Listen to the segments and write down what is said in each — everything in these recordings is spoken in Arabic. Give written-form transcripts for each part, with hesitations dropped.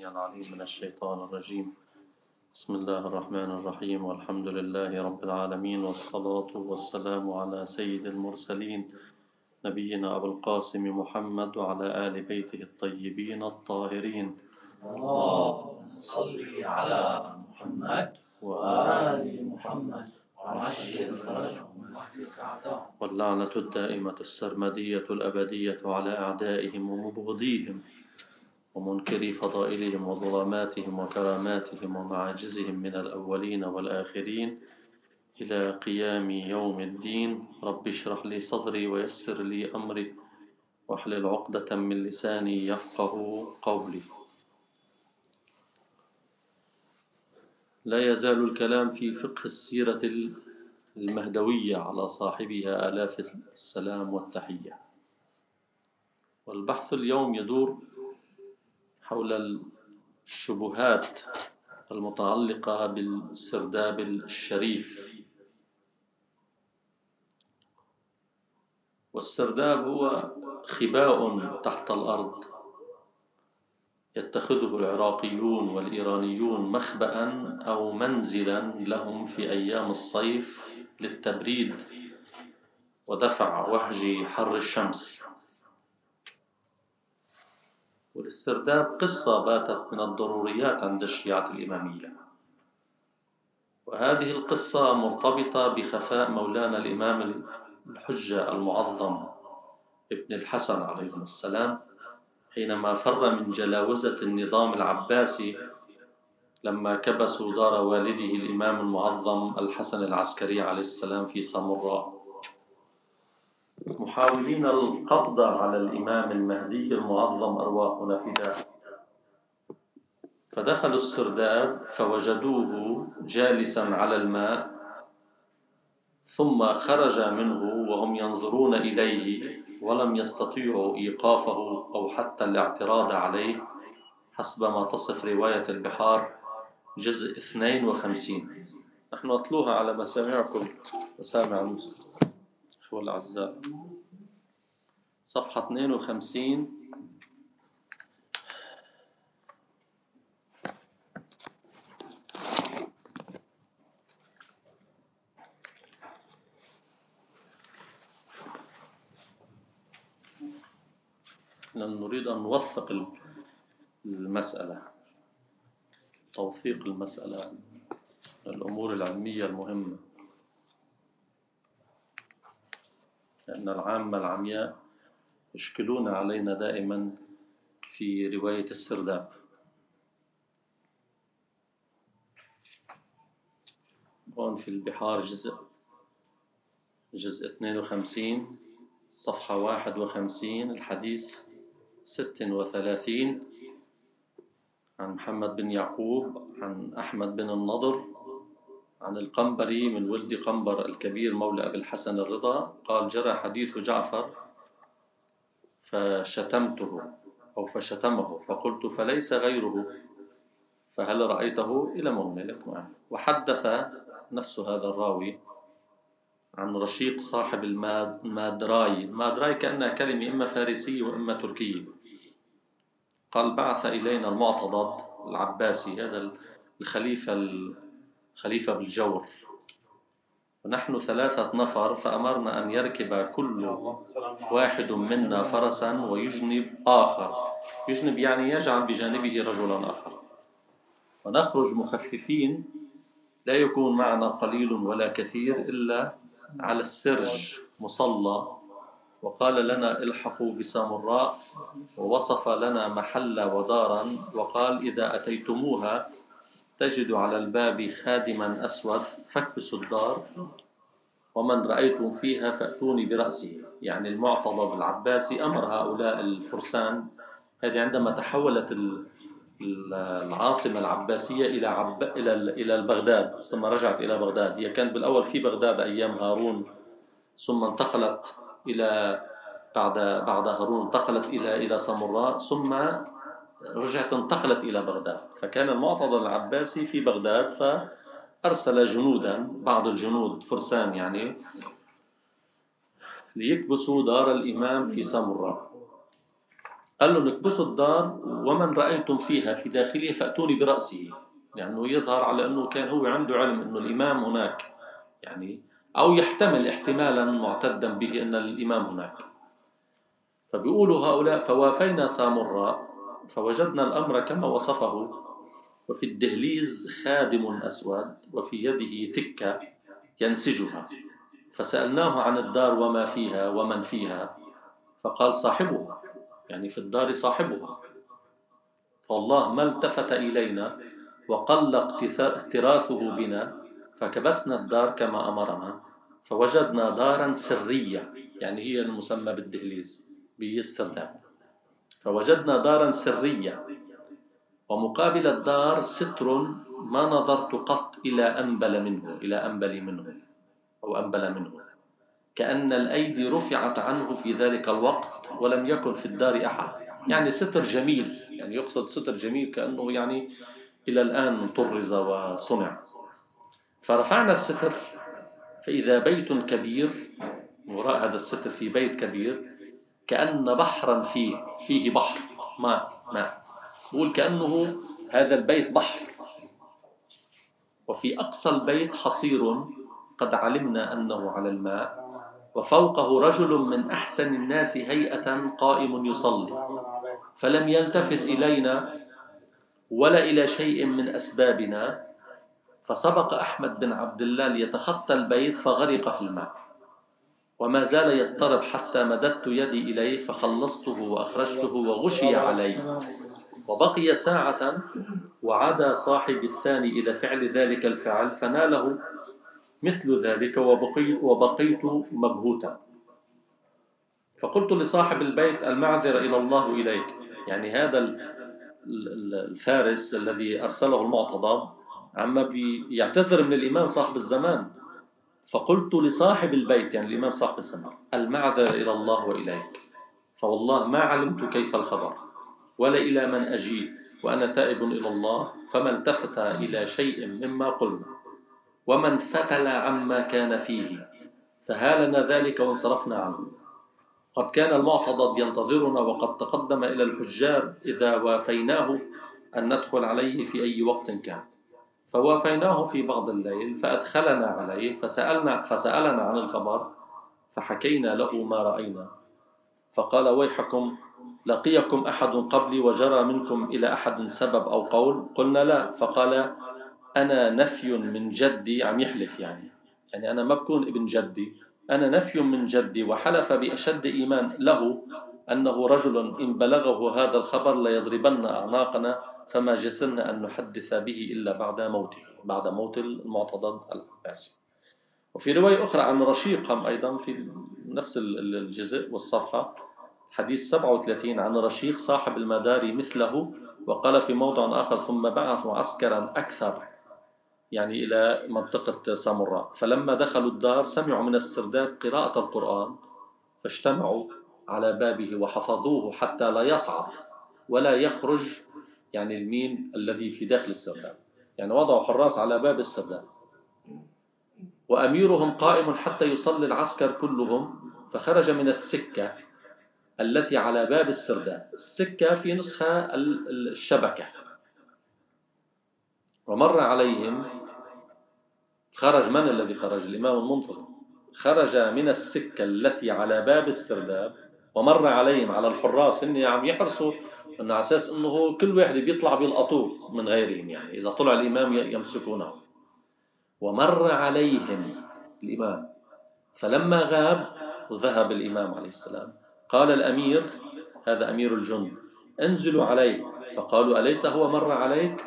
السميع العليم من الشيطان الرجيم. بسم الله الرحمن الرحيم، والحمد لله رب العالمين، والصلاة والسلام على سيد المرسلين نبينا أبو القاسم محمد وعلى آل بيته الطيبين الطاهرين. اللهم صل على محمد وآل محمد وعجل فرجهم واهلك أعداءهم. واللعنة الدائمة السرمدية الأبدية على أعدائهم ومبغضيهم ومنكري فضائلهم وظلماتهم وكراماتهم ومعاجزهم من الأولين والآخرين إلى قيام يوم الدين. رب اشرح لي صدري ويسر لي أمري واحلل عقدة من لساني يفقه قولي. لا يزال الكلام في فقه السيرة المهدوية على صاحبها آلاف السلام والتحية، والبحث اليوم يدور حول الشبهات المتعلقة بالسرداب الشريف. والسرداب هو خباء تحت الأرض يتخذه العراقيون والإيرانيون مخبأ أو منزلا لهم في أيام الصيف للتبريد ودفع وهج حر الشمس. والاسترداب قصة باتت من الضروريات عند الشيعة الإمامية، وهذه القصة مرتبطة بخفاء مولانا الإمام الحجة المعظم ابن الحسن عليه السلام حينما فر من جلاوزة النظام العباسي لما كبسوا دار والده الإمام المعظم الحسن العسكري عليه السلام في سامراء، محاولين القبض على الإمام المهدي المعظم أرواحنا فداه. فدخلوا السرداب فوجدوه جالسا على الماء، ثم خرج منه وهم ينظرون إليه ولم يستطيعوا إيقافه أو حتى الاعتراض عليه، حسب ما تصف رواية البحار جزء 52. نحن نتلوها على مسامعكم، مسامع المسلم إخوة الأعزاء، صفحة 52. نريد أن نوثق المسألة، توثيق المسألة من الأمور العلمية المهمة، لأن العامة العمياء يشكلون علينا دائما في رواية السرداب. هون في البحار جزء 52 صفحة 51 الحديث 36 عن محمد بن يعقوب عن أحمد بن النضر عن القنبري من ولد قنبر الكبير مولى أبي الحسن الرضا قال: جرى حديث جعفر فشتمته أو فشتمه فقلت: فليس غيره، فهل رأيته؟ إلى مهنلك معه. وحدث نفس هذا الراوي عن رشيق صاحب المادراي كأنها كلمة إما فارسية وإما تركية. قال: بعث إلينا المعتضد العباسي، هذا الخليفة بالجور، ونحن 3 نفر، فأمرنا أن يركب كل واحد منا فرسا ويجنب آخر، يجنب يعني يجعل بجانبه رجلا آخر، ونخرج مخففين لا يكون معنا قليل ولا كثير إلا على السرج مصلى. وقال لنا: الحقوا بسامراء، ووصف لنا محل ودارا، وقال: إذا أتيتموها تجد على الباب خادما أسود فاكبسوا الدار، ومن رأيتم فيها فأتوني برأسه. يعني المعتضد العباسي أمر هؤلاء الفرسان، هذه عندما تحولت العاصمة العباسية إلى بغداد، ثم رجعت إلى بغداد. هي كانت بالأول في بغداد أيام هارون، ثم انتقلت إلى بعد هارون انتقلت إلى سامراء، ثم رجعت انتقلت إلى بغداد. فكان المعتضد العباسي في بغداد، فأرسل جنودا، بعض الجنود فرسان يعني، ليكبسوا دار الإمام في سامراء. قال له نكبسوا الدار ومن رأيتم فيها في داخله فأتوني برأسه، لأنه يظهر على أنه كان هو عنده علم أنه الإمام هناك، يعني أو يحتمل احتمالا معتدا به أن الإمام هناك. فبيقولوا هؤلاء فوافينا سامراء فوجدنا الأمر كما وصفه، وفي الدهليز خادم أسود وفي يده تكة ينسجها، فسألناه عن الدار وما فيها ومن فيها، فقال صاحبها، يعني في الدار صاحبها. فالله ما التفت إلينا وقل اقتراثه بنا، فكبسنا الدار كما أمرنا، فوجدنا دارا سرية، يعني هي المسمى بالدهليز بالسرداب، فوجدنا دارا سرية ومقابل الدار ستر ما نظرت قط إلى أنبل منه أو أنبل منه، كأن الأيدي رفعت عنه في ذلك الوقت ولم يكن في الدار أحد. يعني ستر جميل، يعني يقصد ستر جميل كأنه يعني إلى الآن طرز وصنع. فرفعنا الستر فإذا بيت كبير، وراء هذا الستر في بيت كبير كأن بحرا فيه بحر ماء يقول كأنه هذا البيت بحر، وفي أقصى البيت حصير قد علمنا أنه على الماء، وفوقه رجل من أحسن الناس هيئة قائم يصلي، فلم يلتفت إلينا ولا إلى شيء من أسبابنا، فسبق أحمد بن عبد الله ليتخطى البيت فغرق في الماء، وما زال يضطرب حتى مددت يدي إليه فخلصته وأخرجته وغشي عليه، وبقي ساعة وعدا صاحب الثاني إلى فعل ذلك الفعل فناله مثل ذلك وبقيت مبهوتا. فقلت لصاحب البيت المعذرة إلى الله إليك، يعني هذا الفارس الذي أرسله المعتضد عما بيعتذر من الإمام صاحب الزمان. فقلت لصاحب البيت يعني الإمام صاحب الزمان المعذرة إلى الله وإليك، فوالله ما علمت كيف الخبر ولا إلى من أجيء وأنا تائب إلى الله، فما التفت إلى شيء مما قلنا ومن فتل عما كان فيه، فهالنا ذلك وانصرفنا عنه. قد كان المعتضد ينتظرنا وقد تقدم إلى الحجار إذا وافيناه أن ندخل عليه في أي وقت كان، فوافيناه في بعض الليل فأدخلنا عليه فسألنا عن الخبر، فحكينا له ما رأينا، فقال ويحكم لقيكم أحد قبلي وجرى منكم إلى أحد سبب أو قول؟ قلنا لا. فقال أنا نفي من جدي، عم يحلف يعني أنا ما بكون ابن جدي، أنا نفي من جدي، وحلف بأشد إيمان له أنه رجل إن بلغه هذا الخبر ليضربن أعناقنا، فما جسرنا أن نحدث به إلا بعد موت المعتضد العباسي. وفي رواية أخرى عن رشيق أيضا في نفس الجزء والصفحة حديث 37 عن رشيق صاحب المداري مثله، وقال في موضع آخر ثم بعثوا عسكرا أكثر يعني إلى منطقة سامراء، فلما دخلوا الدار سمعوا من السرداب قراءة القرآن فاجتمعوا على بابه وحفظوه حتى لا يصعد ولا يخرج، يعني المين الذي في داخل السرداب، يعني وضعوا حراس على باب السرداب، وأميرهم قائم حتى يصلي العسكر كلهم، فخرج من السكة التي على باب السرداب، السكة في نسخة الشبكة، ومر عليهم. خرج من الذي خرج؟ الإمام المنتظر خرج من السكة التي على باب السرداب ومر عليهم على الحراس، هن عم يحرسوا أنه على أساس أنه كل واحد بيطلع بيلقطوه من غيرهم، يعني إذا طلع الإمام يمسكونه. ومر عليهم الإمام فلما غاب وذهب الإمام عليه السلام قال الأمير، هذا أمير الجند، انزلوا عليه، فقالوا أليس هو مر عليك؟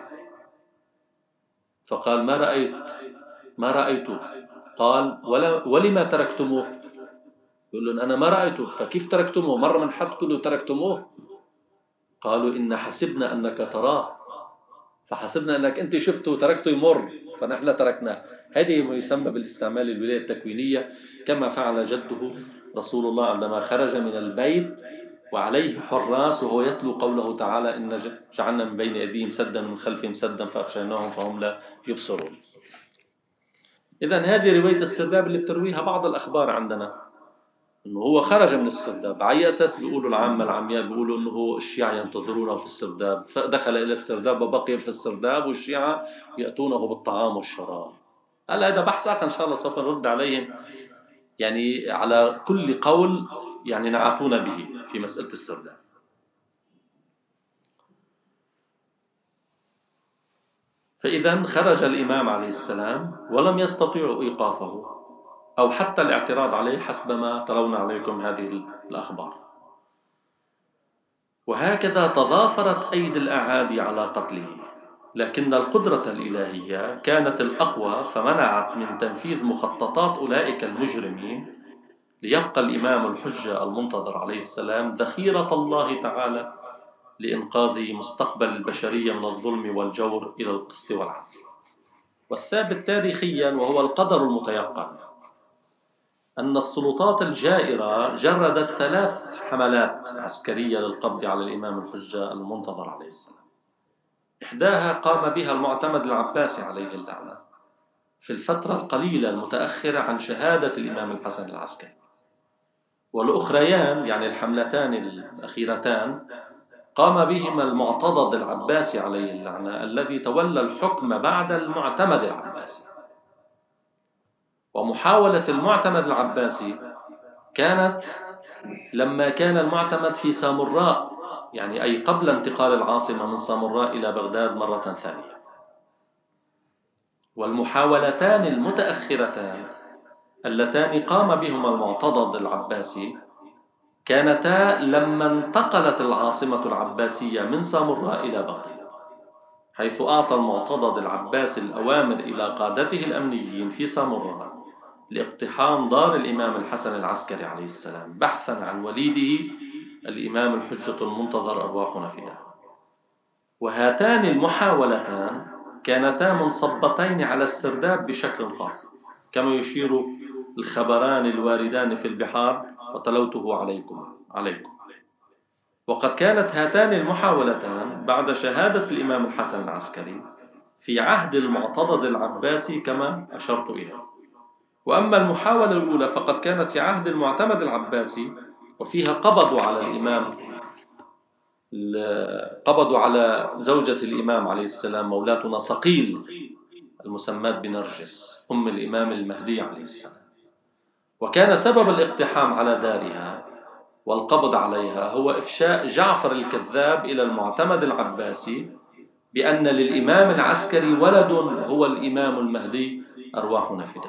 فقال ما رأيته. قال ولما تركتموه؟ يقول لهم أنا ما رأيته، فكيف تركتموه؟ مر من حد كله تركتموه؟ قالوا إن حسبنا أنك تراه، فحسبنا أنك أنت شفته وتركته يمر فنحن تركناه. هذه ما يسمى بالاستعمال الولاية التكوينية، كما فعل جده رسول الله عندما خرج من البيت وعليه حراس وهو يتلو قوله تعالى إن جعلنا من بين أيديهم سدا ومن خلفهم سدا فأغشيناهم فهم لا يبصرون. إذن هذه رواية السرداب اللي بترويها بعض الأخبار عندنا، إنه هو خرج من السرداب. على أي أساس بيقولوا العامة العمياء بيقولوا إنه هو الشيعة ينتظرونه في السرداب، فدخل إلى السرداب وبقي في السرداب والشيعة يأتونه بالطعام والشراب؟ هلا هذا بحث آخر إن شاء الله سوف نرد عليهم، يعني على كل قول يعني نعتون به في مسألة السرداب. فإذا خرج الإمام عليه السلام ولم يستطيعوا إيقافه أو حتى الاعتراض عليه حسب ما ترون عليكم هذه الأخبار. وهكذا تضافرت أيدي الأعادي على قتله، لكن القدرة الإلهية كانت الأقوى فمنعت من تنفيذ مخططات أولئك المجرمين، ليبقى الإمام الحجة المنتظر عليه السلام ذخيرة الله تعالى لإنقاذ مستقبل البشرية من الظلم والجور إلى القسط والعدل. والثابت تاريخيا وهو القدر المتيقن أن السلطات الجائرة جردت 3 حملات عسكرية للقبض على الإمام الحجة المنتظر عليه السلام. إحداها قام بها المعتمد العباسي عليه اللعنة في الفترة القليلة المتأخرة عن شهادة الإمام الحسن العسكري، والأخريان يعني الحملتان الأخيرتان قام بهما المعتضد العباسي عليه اللعنة الذي تولى الحكم بعد المعتمد العباسي. ومحاولة المعتمد العباسي كانت لما كان المعتمد في سامراء، يعني أي قبل انتقال العاصمة من سامراء إلى بغداد مرة ثانية. والمحاولتان المتأخرتان اللتان قام بهما المعتضد العباسي كانتا لما انتقلت العاصمة العباسية من سامراء إلى بغداد، حيث أعطى المعتضد العباسي الأوامر إلى قادته الأمنيين في سامراء لاقتحام دار الإمام الحسن العسكري عليه السلام بحثا عن وليده الإمام الحجة المنتظر أرواحنا فداه. وهاتان المحاولتان كانتا منصبتين على السرداب بشكل خاص، كما يشير الخبران الواردان في البحار وتلوته عليكم. وقد كانت هاتان المحاولتان بعد شهادة الإمام الحسن العسكري في عهد المعتضد العباسي كما أشرت إليه. وأما المحاولة الأولى فقد كانت في عهد المعتمد العباسي، وفيها قبضوا على قبضوا على زوجة الإمام عليه السلام مولاتنا صقيل المسماة بنرجس أم الإمام المهدي عليه السلام. وكان سبب الاقتحام على دارها والقبض عليها هو إفشاء جعفر الكذاب إلى المعتمد العباسي بأن للإمام العسكري ولد هو الإمام المهدي أرواحنا فداه.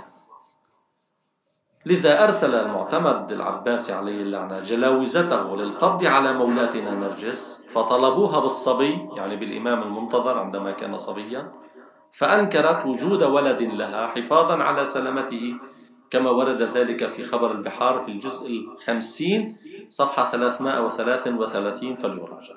لذا أرسل المعتمد العباسي عليه اللعنة جلاوزته للقبض على مولاتنا نرجس، فطلبوها بالصبي يعني بالإمام المنتظر عندما كان صبيا، فأنكرت وجود ولد لها حفاظا على سلامته، كما ورد ذلك في خبر البحار في الجزء 50 صفحة 333 فليراجع.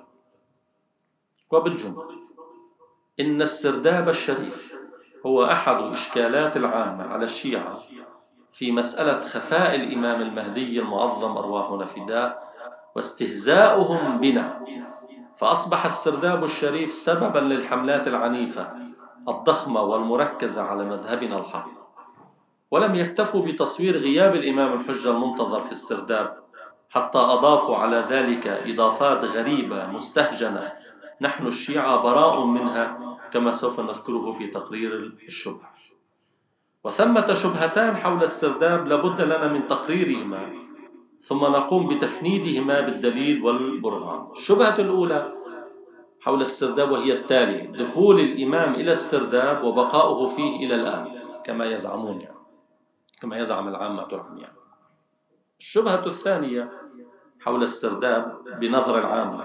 وبالجملة إن السرداب الشريف هو أحد إشكالات العامة على الشيعة في مسألة خفاء الإمام المهدي المعظم أرواحنا فداه واستهزاؤهم بنا، فأصبح السرداب الشريف سببا للحملات العنيفة الضخمة والمركزة على مذهبنا الحق. ولم يكتفوا بتصوير غياب الإمام الحجة المنتظر في السرداب، حتى أضافوا على ذلك إضافات غريبة مستهجنة نحن الشيعة براء منها، كما سوف نذكره في تقرير الشبهة. وثمة شبهتان حول السرداب لابد لنا من تقريرهما ثم نقوم بتفنيدهما بالدليل والبرهان. الشبهة الأولى حول السرداب وهي التالي: دخول الإمام إلى السرداب وبقاؤه فيه إلى الآن كما يزعمون، كما يزعم العامة العمياء. الشبهة الثانية حول السرداب بنظر العامة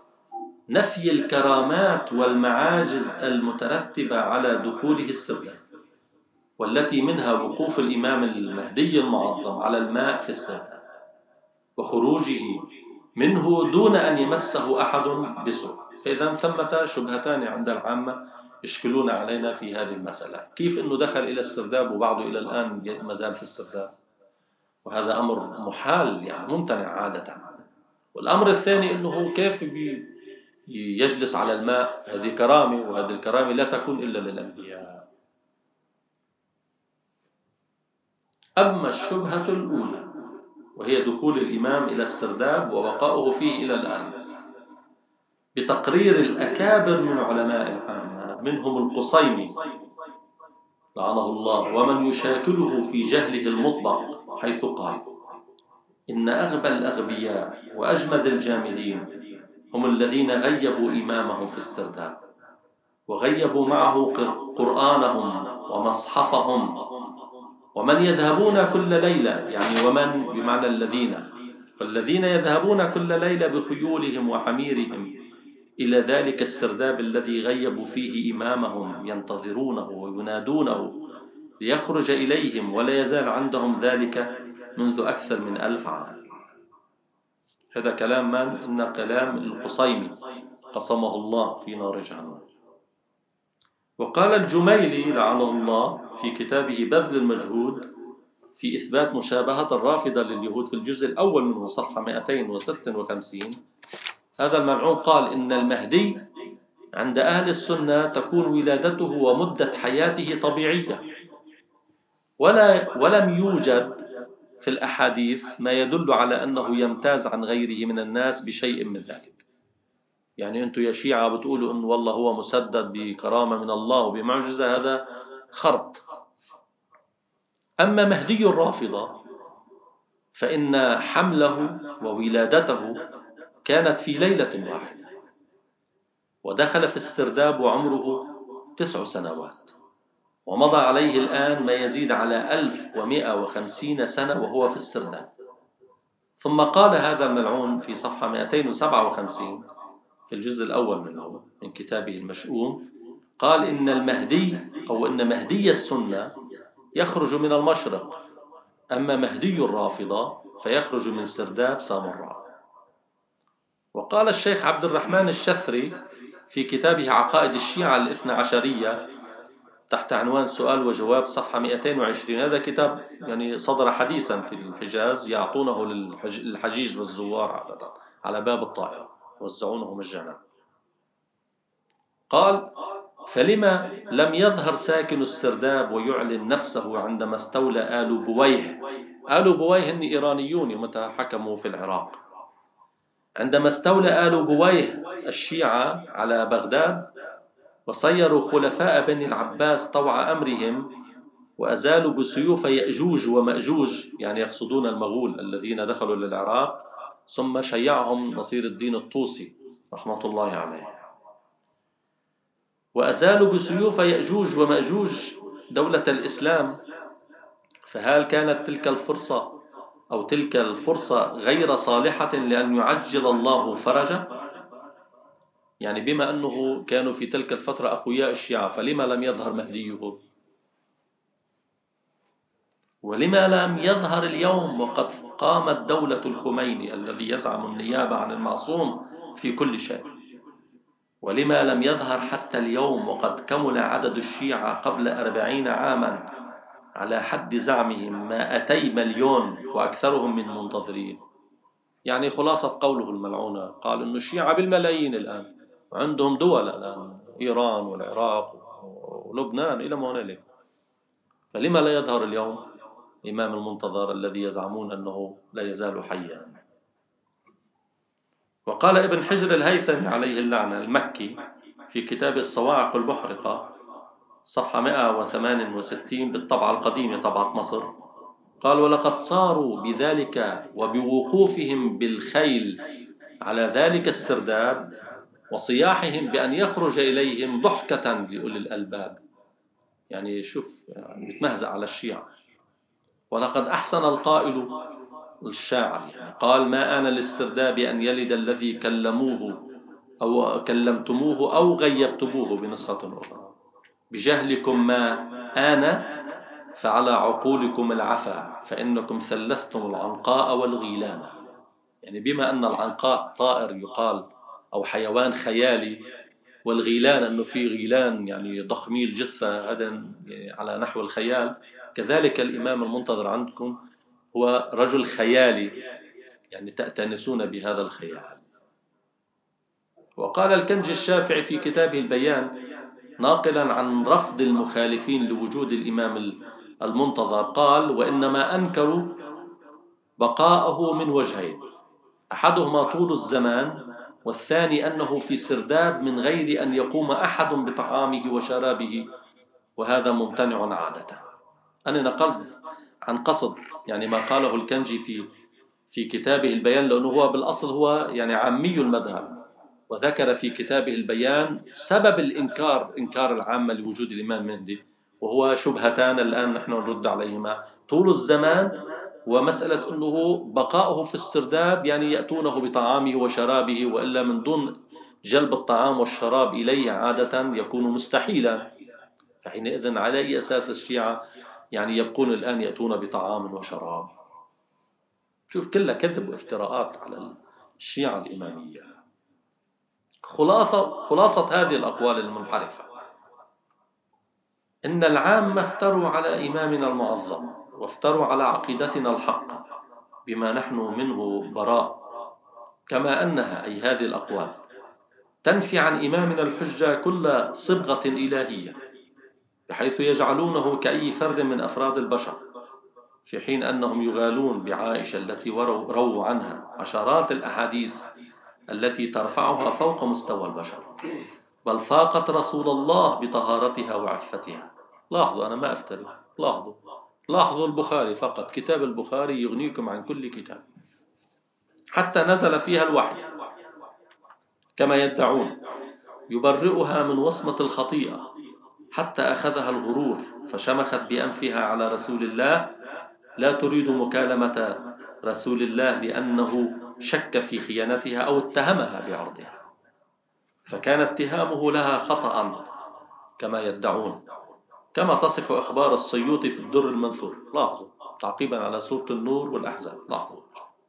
نفي الكرامات والمعاجز المترتبة على دخوله السرداب، والتي منها وقوف الإمام المهدي المعظم على الماء في السرداب وخروجه منه دون أن يمسه أحد بسوء. فإذا ثمة شبهتان عند العامة يشكلون علينا في هذه المسألة: كيف أنه دخل إلى السرداب وبعده إلى الآن مازال في السرداب؟ وهذا أمر محال يعني ممتنع عادة. والأمر الثاني أنه كيف يجلس على الماء؟ هذه كرامة، وهذه الكرامة لا تكون إلا للأنبياء. أما الشبهة الأولى وهي دخول الإمام إلى السرداب وبقاؤه فيه إلى الآن، بتقرير الأكابر من علماء العامة منهم القصيمي لعنه الله ومن يشاكله في جهله المطبق، حيث قال: إن أغبى الأغبياء وأجمد الجامدين هم الذين غيبوا إمامهم في السرداب، وغيبوا معه قرآنهم ومصحفهم، ومن يذهبون كل ليلة، يعني ومن بمعنى الذين يذهبون كل ليلة بخيولهم وحميرهم إلى ذلك السرداب الذي غيبوا فيه إمامهم، ينتظرونه وينادونه ليخرج إليهم، ولا يزال عندهم ذلك منذ أكثر من 1000 عام. هذا كلام من؟ إن كلام القصيمي قصمه الله في نار جهنم. وقال الجميلي لعنه الله في كتابه بذل المجهود في إثبات مشابهة الرافضة لليهود في الجزء الأول منه صفحة 256، هذا الملعون قال: إن المهدي عند أهل السنة تكون ولادته ومدة حياته طبيعية، ولم يوجد في الأحاديث ما يدل على أنه يمتاز عن غيره من الناس بشيء من ذلك. يعني أنتم يا شيعة بتقولوا أن والله هو مسدد بكرامة من الله وبمعجزة، هذا خرط. أما مهدي الرافضة فإن حمله وولادته كانت في ليلة واحدة، ودخل في السرداب وعمره 9 سنوات، ومضى عليه الآن ما يزيد على 1150 سنة وهو في السرداب. ثم قال هذا الملعون في صفحة 257 في الجزء الأول منه من كتابه المشؤوم، قال: إن المهدي أو إن مهدي السنة يخرج من المشرق، أما مهدي الرافضة فيخرج من سرداب سامراء. وقال الشيخ عبد الرحمن الشثري في كتابه عقائد الشيعة الاثنى عشرية تحت عنوان سؤال وجواب صفحة 220، هذا كتاب يعني صدر حديثا في الحجاز، يعطونه للحجيج والزوار عادة على باب الطائرة، يوزعونه مجانا. قال: فلما لم يظهر ساكن السرداب ويعلن نفسه عندما استولى آل بويه؟ آل بويه هن إيرانيون متى حكموا في العراق. عندما استولى آل بويه الشيعة على بغداد وصيروا خلفاء بني العباس طوع أمرهم، وأزالوا بسيوف يأجوج ومأجوج، يعني يقصدون المغول الذين دخلوا للعراق، ثم شيعهم نصير الدين الطوسي رحمة الله عليه، وأزالوا بسيوف يأجوج ومأجوج دولة الإسلام. فهل كانت تلك الفرصة غير صالحة لأن يعجل الله فرجه؟ يعني بما أنه كانوا في تلك الفترة أقوياء الشيعة، فلما لم يظهر مهديه؟ ولما لم يظهر اليوم وقد قامت دولة الخميني الذي يزعم النيابة عن المعصوم في كل شيء؟ ولما لم يظهر حتى اليوم وقد كمل عدد الشيعة قبل 40 عاما على حد زعمهم 200 مليون وأكثرهم من منتظرين؟ يعني خلاصة قوله الملعونة قال أن الشيعة بالملايين الآن، وعندهم دول الآن، إيران والعراق ولبنان إلى ما هنالك، فلما لا يظهر اليوم الإمام المنتظر الذي يزعمون أنه لا يزال حيا؟ وقال ابن حجر الهيثمي عليه اللعنة المكي في كتاب الصواعق المحرقة صفحة 168 بالطبعة القديمة طبعة مصر، قال: ولقد صاروا بذلك وبوقوفهم بالخيل على ذلك السرداب وصياحهم بأن يخرج إليهم ضحكة لأولي الألباب. يعني شوف متمهزأ على الشيعة. ولقد أحسن القائل الشاعر، يعني قال: ما آن للسرداب أن يلد الذي كلموه أو كلمتموه أو غيبتموه بنسخة أخرى، بجهلكم ما آن فعلى عقولكم العفا، فإنكم ثلثتم العنقاء والغيلان. يعني بما أن العنقاء طائر يقال أو حيوان خيالي، والغيلان أنه في غيلان يعني ضخمي الجثة، هذا يعني على نحو الخيال، كذلك الإمام المنتظر عندكم هو رجل خيالي، يعني تأتنسون بهذا الخيال. وقال الكنج الشافعي في كتابه البيان ناقلا عن رفض المخالفين لوجود الإمام المنتظر، قال: وإنما أنكروا بقاءه من وجهين: أحدهما طول الزمان، والثاني أنه في سرداب من غير أن يقوم أحد بطعامه وشرابه، وهذا ممتنع عادة. أنا نقلت عن قصد يعني ما قاله الكنجي في كتابه البيان، لأنه هو بالأصل هو يعني عامي المذهب، وذكر في كتابه البيان سبب الإنكار، إنكار العامة لوجود الإمام المهدي، وهو شبهتان الآن نحن نرد عليهما: طول الزمان، ومسألة أنه بقاؤه في السرداب يعني يأتونه بطعامه وشرابه، وإلا من دون جلب الطعام والشراب إليه عادة يكون مستحيلا. فحينئذ على أي أساس الشيعة يعني يبقون الآن يأتون بطعام وشراب؟ شوف، كلها كذب وافتراءات على الشيعة الإمامية. خلاصة هذه الأقوال المنحرفة: إن العامة افتروا على إمامنا المعظم، وافتروا على عقيدتنا الحق بما نحن منه براء، كما أنها أي هذه الأقوال تنفي عن إمامنا الحجة كل صبغة إلهية، بحيث يجعلونه كأي فرد من أفراد البشر، في حين أنهم يغالون بعائشة التي رووا عنها عشرات الأحاديث التي ترفعها فوق مستوى البشر، بل فاقت رسول الله بطهارتها وعفتها. لاحظوا، أنا ما أفتري، لاحظوا البخاري فقط، كتاب البخاري يغنيكم عن كل كتاب، حتى نزل فيها الوحي كما يدعون، يبرئها من وصمة الخطيئة، حتى أخذها الغرور فشمخت بأنفها على رسول الله، لا تريد مكالمة رسول الله لأنه شك في خيانتها أو اتهمها بعرضها، فكان اتهامه لها خطأ كما يدعون، كما تصف أخبار السيوطي في الدر المنثور. لاحظوا، تعقيبا على سورة النور والأحزاب، لاحظوا،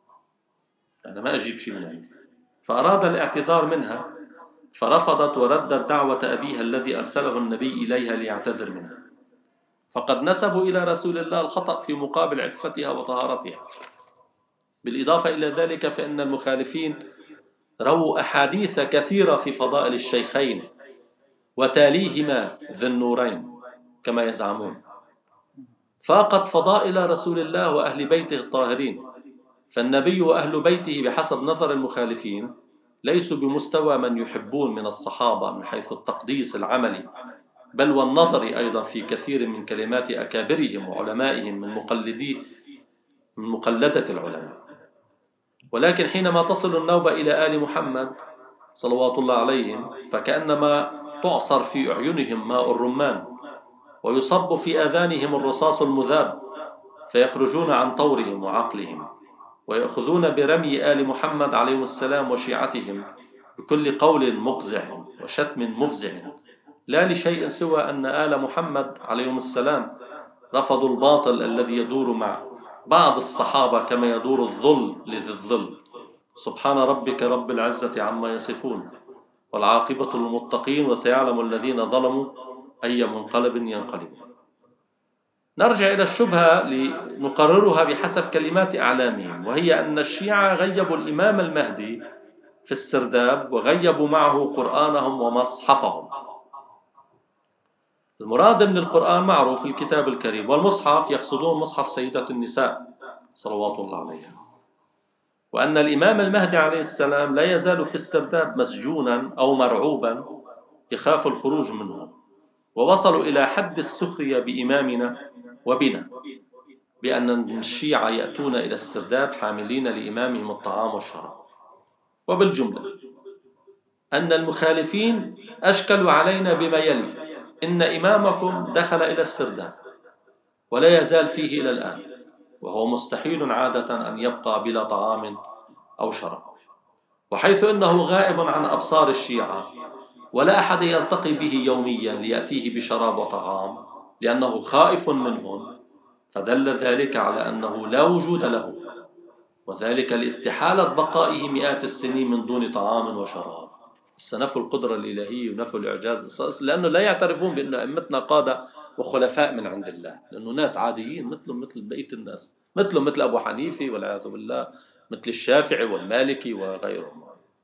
أنا ما أجيب شيء من عندي. فأراد الاعتذار منها، فرفضت وردت دعوة أبيها الذي أرسله النبي إليها ليعتذر منها، فقد نسبوا إلى رسول الله الخطأ في مقابل عفتها وطهارتها. بالإضافة إلى ذلك فإن المخالفين رووا أحاديث كثيرة في فضائل الشيخين وتاليهما ذي النورين كما يزعمون، فاقت فضائل رسول الله وأهل بيته الطاهرين، فالنبي وأهل بيته بحسب نظر المخالفين ليسوا بمستوى من يحبون من الصحابة من حيث التقديس العملي، بل والنظر أيضا في كثير من كلمات أكابرهم وعلمائهم من مقلدة العلماء. ولكن حينما تصل النوبة إلى آل محمد صلوات الله عليهم، فكأنما تعصر في أعينهم ماء الرمان، ويصب في آذانهم الرصاص المذاب، فيخرجون عن طورهم وعقلهم، ويأخذون برمي آل محمد عليهم السلام وشيعتهم بكل قول مقزع وشتم مفزع، لا لشيء سوى أن آل محمد عليهم السلام رفضوا الباطل الذي يدور مع بعض الصحابة كما يدور الظل لذي الظل. سبحان ربك رب العزة عما يصفون، والعاقبة للمتقين، وسيعلم الذين ظلموا أي منقلب ينقلبون. نرجع إلى الشبهة لنقررها بحسب كلمات أعلامهم، وهي أن الشيعة غيبوا الإمام المهدي في السرداب، وغيبوا معه قرآنهم ومصحفهم. المراد من القرآن معروف، الكتاب الكريم، والمصحف يقصدون مصحف سيدة النساء صلوات الله عليها. وأن الإمام المهدي عليه السلام لا يزال في السرداب مسجونا أو مرعوبا يخاف الخروج منه، ووصلوا إلى حد السخرية بإمامنا وبنا، بأن الشيعة يأتون إلى السرداب حاملين لإمامهم الطعام والشراب. وبالجملة أن المخالفين أشكلوا علينا بما يلي: إن إمامكم دخل إلى السرداب ولا يزال فيه إلى الآن، وهو مستحيل عادة أن يبقى بلا طعام أو شراب، وحيث إنه غائب عن أبصار الشيعة ولا أحد يلتقي به يوميا ليأتيه بشراب وطعام لأنه خائف منهم، فدل ذلك على أنه لا وجود له، وذلك لاستحالة بقائه مئات السنين من دون طعام وشراب. نفى القدرة الإلهية ونفى الإعجاز، لأنه لا يعترفون بأن أئمتنا قادة وخلفاء من عند الله، لأنه ناس عاديين مثلهم مثل بقية الناس، مثلهم مثل أبو حنيفة والعياذ بالله، مثل الشافعي والمالكي وغيرهم.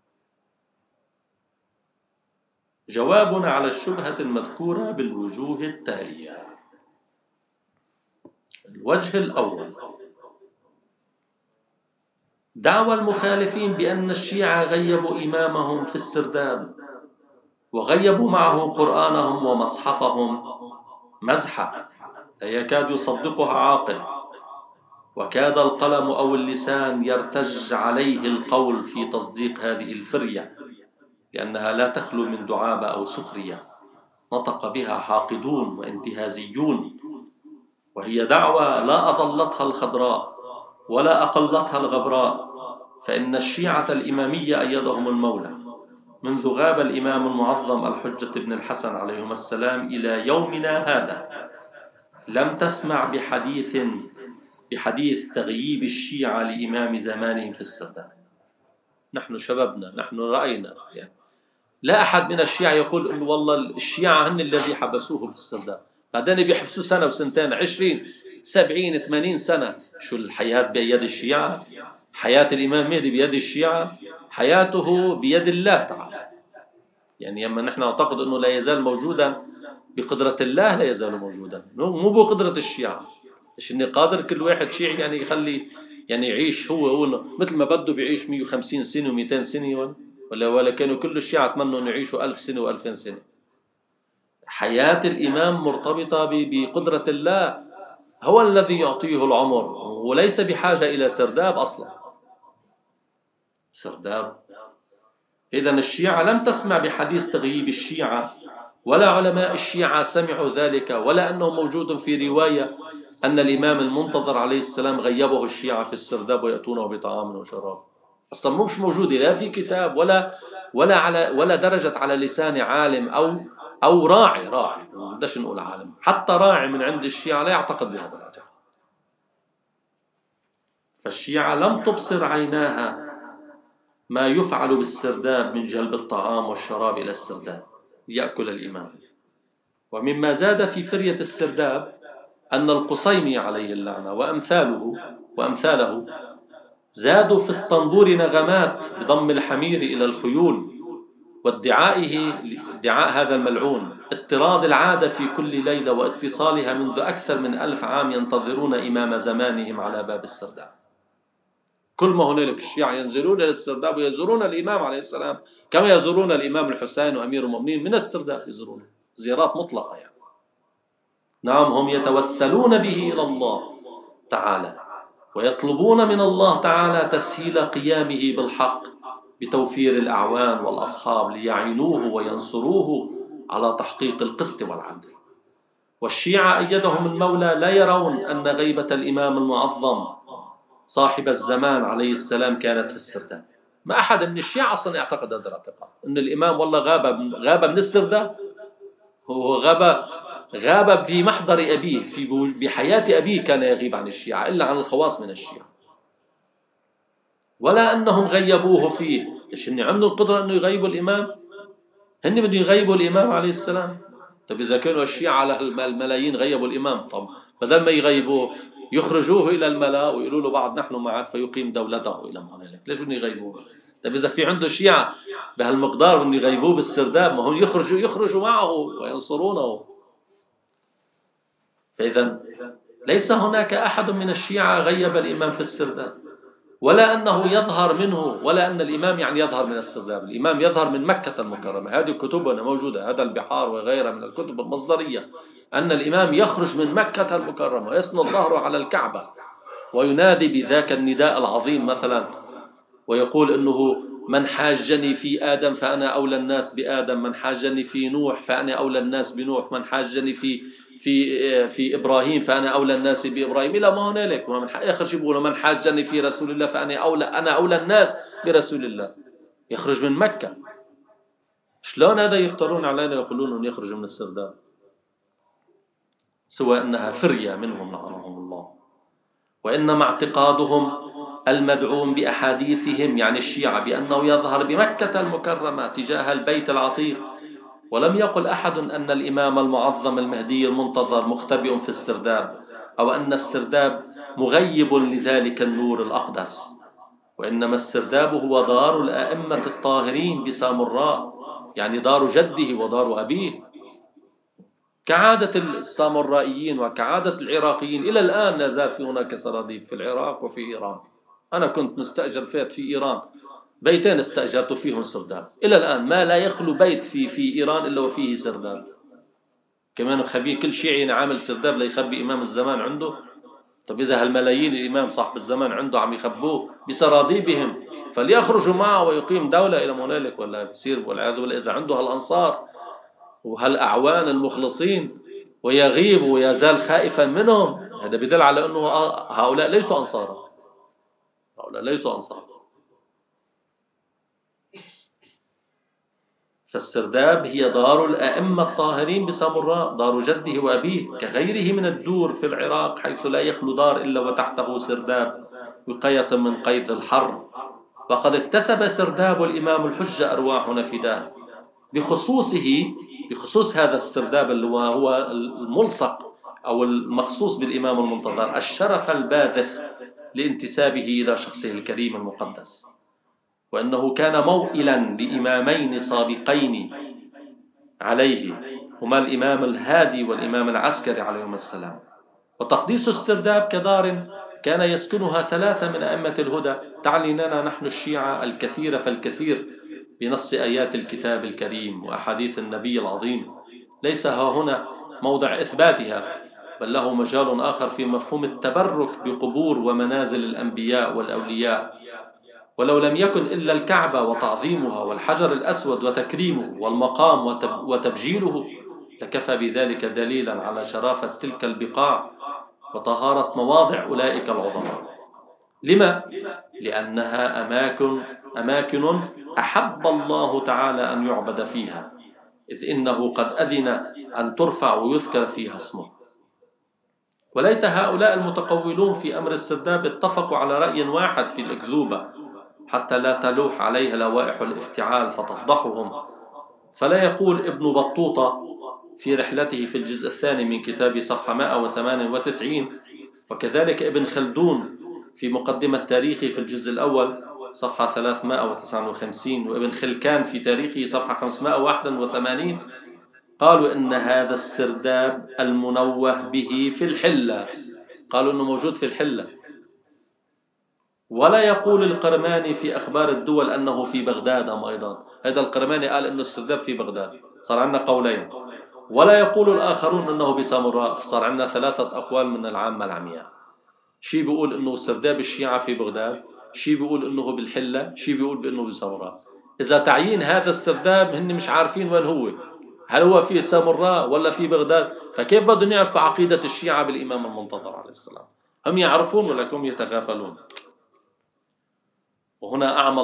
جوابنا على الشبهة المذكورة بالوجوه التالية: الوجه الأول: دعوى المخالفين بأن الشيعة غيبوا إمامهم في السرداب وغيبوا معه قرآنهم ومصحفهم مزحة لا يكاد يصدقها عاقل، وكاد القلم أو اللسان يرتج عليه القول في تصديق هذه الفرية، لأنها لا تخلو من دعابة أو سخرية نطق بها حاقدون وانتهازيون، وهي دعوى لا أضلتها الخضراء ولا أقلتها الغبراء، فإن الشيعة الإمامية أيدهم المولى منذ غاب الإمام المعظم الحجة بن الحسن عليهما السلام إلى يومنا هذا. لم تسمع بحديث تغييب الشيعة لإمام زمانهم في السرداب. نحن شبابنا، نحن رأينا يعني لا أحد من الشيعة يقول إنه والله الشيعة هن الذي حبسوه في السرداب، بعدين بيحبسوه سنة وسنتين 20 70 80 سنة. شو الحياة بيد الشيعة؟ حياة الإمام مهدي بيد الشيعة؟ حياته بيد الله تعالى. يعني لما نحن نعتقد أنه لا يزال موجودا بقدرة الله، لا يزال موجودا، مو بقدرة الشيعة. مش إني قادر كل واحد شيعي يعني يخلي يعني يعيش هو مثل ما بده بيعيش 150 سنة و200 سنة، ولا كانوا كل الشيعة اتمنوا أن يعيشوا 1000 سنة و2000 سنة. حياة الإمام مرتبطة بقدرة الله، هو الذي يعطيه العمر، وليس بحاجة إلى سرداب أصلا. سرداب. إذن الشيعة لم تسمع بحديث تغييب الشيعة، ولا علماء الشيعة سمعوا ذلك، ولا أنه موجود في رواية أن الإمام المنتظر عليه السلام غيبه الشيعة في السرداب ويأتونه بطعام وشراب. أصلا مش موجودة لا في كتاب ولا درجت على لسان عالم أو راعي بدناش نقول عالم، حتى راعي من عند الشيعة لا يعتقد بهذا الاعتقاد. فالشيعة لم تبصر عيناها ما يفعل بالسرداب من جلب الطعام والشراب إلى السرداب ليأكل الإمام. ومما زاد في فرية السرداب أن القصيمي عليه اللعنة وأمثاله زادوا في الطنبور نغمات بضم الحمير إلى الخيول، ادعاء هذا الملعون اضطراد العادة في كل ليلة واتصالها منذ أكثر من 1000 عام ينتظرون إمام زمانهم على باب السرداب. كل ما هنالك الشيعة ينزلون إلى السرداب ويزورون الإمام عليه السلام كما يزورون الإمام الحسين وأمير المؤمنين من السرداب، يزورون زيارات مطلقة يعني. نعم، هم يتوسلون به إلى الله تعالى ويطلبون من الله تعالى تسهيل قيامه بالحق بتوفير الأعوان والأصحاب ليعينوه وينصروه على تحقيق القسط والعدل. والشيعة أيدهم المولى لا يرون أن غيبة الإمام المعظم صاحب الزمان عليه السلام كانت في السرداب. ما أحد من الشيعة أصلا يعتقد هذا الاعتقاد أن الإمام والله غاب من السرداب. هو غاب في محضر أبيه، بحياة أبيه كان يغيب عن الشيعة إلا عن الخواص من الشيعة، ولا أنهم غيبوه فيه. إيش إن عندهم القدرة أنه يغيبوا الإمام؟ هن بدهم يغيبوا الإمام عليه السلام. طب إذا كانوا الشيعة على الملايين غيبوا الإمام، طب بدل ما يغيبوه يخرجوه إلى الملا ويقولوا له بعد نحن معك فيقيم دولته إلى هنالك. ليش بدهم يغيبوه؟ طب إذا في عنده شيعة بهالمقدار بدهم يغيبوه بالسرداب، ما هم يخرجوا معه وينصرونه. فإذا ليس هناك أحد من الشيعة غيب الإمام في السرداب، ولا أنه يظهر منه، ولا أن الإمام يعني يظهر من السرداب. الإمام يظهر من مكة المكرمة. هذه كتبنا موجودة، هذا البحار وغيرها من الكتب المصدرية، أن الإمام يخرج من مكة المكرمة ويسند ظهره على الكعبة وينادي بذاك النداء العظيم مثلا، ويقول إنه من حاجني في آدم فأنا أولى الناس بآدم، من حاجني في نوح فأنا أولى الناس بنوح، من حاجني في إبراهيم فأنا أولى الناس بإبراهيم، إلى ما هنالك. ومن آخر شيء بيقولوا من حاجني في رسول الله فأنا أولى الناس برسول الله. يخرج من مكة. شلون هذا يفترون علينا يقولون أن يخرج من السرداب؟ سوى أنها فرية منهم لعنهم الله. وإنما اعتقادهم المدعوم بأحاديثهم يعني الشيعة بأنه يظهر بمكة المكرمة تجاه البيت العتيق. ولم يقل أحد أن الإمام المعظم المهدي المنتظر مختبئ في السرداب، أو أن السرداب مغيب لذلك النور الأقدس. وإنما السرداب هو دار الأئمة الطاهرين بسامراء، يعني دار جده ودار أبيه، كعادة السامرائيين وكعادة العراقيين. إلى الآن لا زال في هناك سراديب في العراق وفي إيران. أنا كنت مستأجر في إيران، بيتين استأجرت فيهم سرداب، إلى الآن ما لا يخلو بيت في إيران إلا وفيه سرداب. كمان خبيه كل شيعي عامل سرداب ليخبي إمام الزمان عنده. طب إذا هالملايين الإمام صاحب الزمان عنده عم يخبوه بسراديبهم، فليخرجوا معه ويقيم دولة إلى هنالك، ولا بصير والعياذ بالله إذا عنده هالأنصار وهالأعوان المخلصين ويغيب ويزال خائفا منهم، هذا بدل على أنه هؤلاء ليسوا أنصارا، هؤلاء ليسوا أنصارا. فالسرداب هي دار الأئمة الطاهرين بسامراء، دار جده وأبيه، كغيره من الدور في العراق حيث لا يخلو دار إلا وتحته سرداب وقاية من قيد الحر. وقد اكتسب سرداب الإمام الحجة أرواحنا فداه بخصوص هذا السرداب اللي هو الملصق أو المخصوص بالإمام المنتظر الشرف الباذخ لانتسابه إلى شخصه الكريم المقدس، وأنه كان موئلا لإمامين سابقين عليه، هما الإمام الهادي والإمام العسكري عليهما السلام. وتقديس السرداب كدار كان يسكنها ثلاثة من أئمة الهدى تعني لنا نحن الشيعة الكثير فالكثير بنص آيات الكتاب الكريم وأحاديث النبي العظيم، ليس ها هنا موضع إثباتها، بل له مجال آخر في مفهوم التبرك بقبور ومنازل الأنبياء والأولياء. ولو لم يكن إلا الكعبة وتعظيمها والحجر الأسود وتكريمه والمقام وتبجيله لكفى بذلك دليلا على شرافة تلك البقاع وطهارة مواضع أولئك العظماء. لما؟ لأنها أماكن أحب الله تعالى أن يعبد فيها، إذ إنه قد أذن أن ترفع ويذكر فيها اسمه. وليت هؤلاء المتقولون في أمر السرداب اتفقوا على رأي واحد في الأكذوبة حتى لا تلوح عليها لوائح الافتعال فتفضحهم. فلا يقول ابن بطوطة في رحلته في الجزء الثاني من كتاب صفحة 198، وكذلك ابن خلدون في مقدمة تاريخه في الجزء الأول صفحة 359، وابن خلكان في تاريخه صفحة 581، قالوا إن هذا السرداب المنوه به في الحلة، قالوا إنه موجود في الحلة. ولا يقول القرماني في أخبار الدول أنه في بغداد أيضا، هذا القرماني قال إنه السرداب في بغداد، صار عندنا قولين. ولا يقول الآخرون أنه بسامراء، صار عندنا ثلاثة أقوال من العامة العمياء. شي بيقول إنه سرداب الشيعة في بغداد، شي بيقول إنه بالحلة، شي بيقول بإنه بسامراء. إذا تعيين هذا السرداب هن مش عارفين وين هو، هل هو في سامراء ولا في بغداد؟ فكيف بدهم يعرفوا عقيدة الشيعة بالإمام المنتظر عليه السلام؟ هم يعرفون ولكن يتغافلون. وهنا أعمى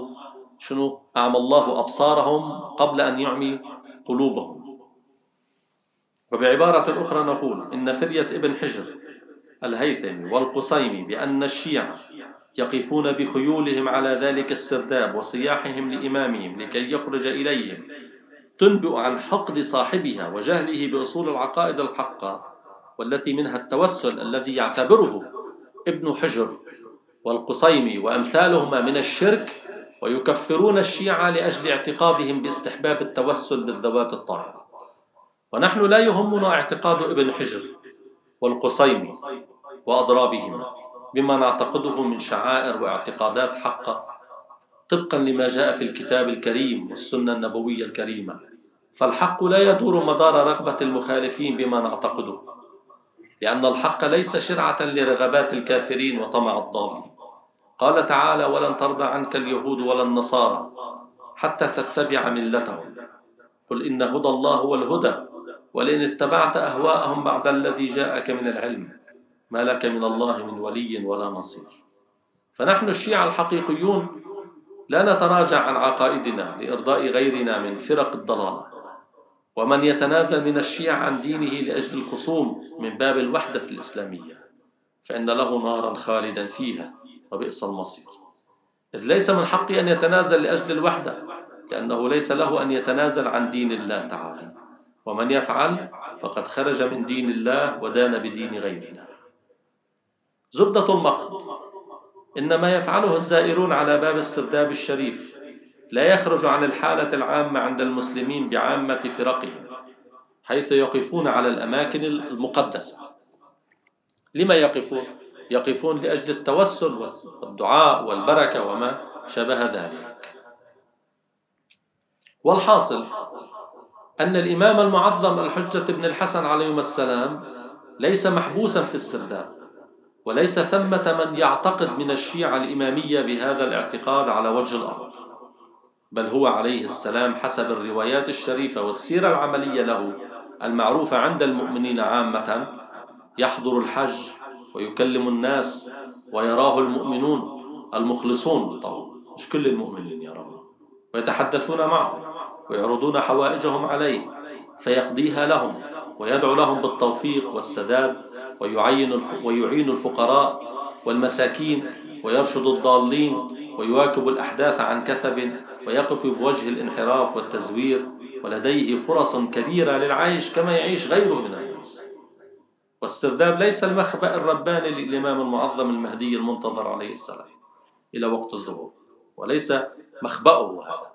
الله أبصارهم قبل أن يعمي قلوبهم. وبعبارة أخرى نقول إن فرية ابن حجر الهيثمي والقصيمي بأن الشيعة يقفون بخيولهم على ذلك السرداب وصياحهم لإمامهم لكي يخرج إليهم تنبئ عن حقد صاحبها وجهله بأصول العقائد الحقة، والتي منها التوسل الذي يعتبره ابن حجر والقصيمي وأمثالهما من الشرك، ويكفرون الشيعة لأجل اعتقادهم باستحباب التوسل بالذوات الطاهرة. ونحن لا يهمنا اعتقاد ابن حجر والقصيمي وأضرابهما بما نعتقده من شعائر واعتقادات حقة طبقا لما جاء في الكتاب الكريم والسنة النبوية الكريمة، فالحق لا يدور مدار رغبة المخالفين بما نعتقده، لأن الحق ليس شرعة لرغبات الكافرين وطمع الضالين. قال تعالى: ولن ترضى عنك اليهود ولا النصارى حتى تتبع ملتهم، قل إن هدى الله هو الهدى ولئن اتبعت أهواءهم بعد الذي جاءك من العلم ما لك من الله من ولي ولا نصير. فنحن الشيعة الحقيقيون لا نتراجع عن عقائدنا لإرضاء غيرنا من فرق الضلالة، ومن يتنازل من الشيعة عن دينه لأجل الخصوم من باب الوحدة الإسلامية فإن له نارا خالدا فيها وبئس المصير، إذ ليس من حقه أن يتنازل لأجل الوحدة، لأنه ليس له أن يتنازل عن دين الله تعالى، ومن يفعل فقد خرج من دين الله ودان بدين غيرنا. زبدة المقد: إن ما يفعله الزائرون على باب السرداب الشريف لا يخرج عن الحالة العامة عند المسلمين بعامة فرقهم، حيث يقفون على الأماكن المقدسة. لما يقفون؟ يقفون لأجل التوسل والدعاء والبركة وما شابه ذلك. والحاصل أن الإمام المعظم الحجة بن الحسن عليهما السلام ليس محبوسا في السرداب، وليس ثمة من يعتقد من الشيعة الإمامية بهذا الاعتقاد على وجه الأرض، بل هو عليه السلام حسب الروايات الشريفة والسيرة العملية له المعروفة عند المؤمنين عامة يحضر الحج ويكلم الناس ويراه المؤمنون المخلصون، طبعا مش كل المؤمنين يرونه، ويتحدثون معه ويعرضون حوائجهم عليه فيقضيها لهم ويدعو لهم بالتوفيق والسداد ويعين الفقراء والمساكين ويرشد الضالين ويواكب الأحداث عن كثب ويقف بوجه الانحراف والتزوير، ولديه فرص كبيرة للعيش كما يعيش غيره من الناس. والسرداب ليس المخبأ الرباني للإمام المعظم المهدي المنتظر عليه السلام إلى وقت الظهور، وليس مخبأه هذا،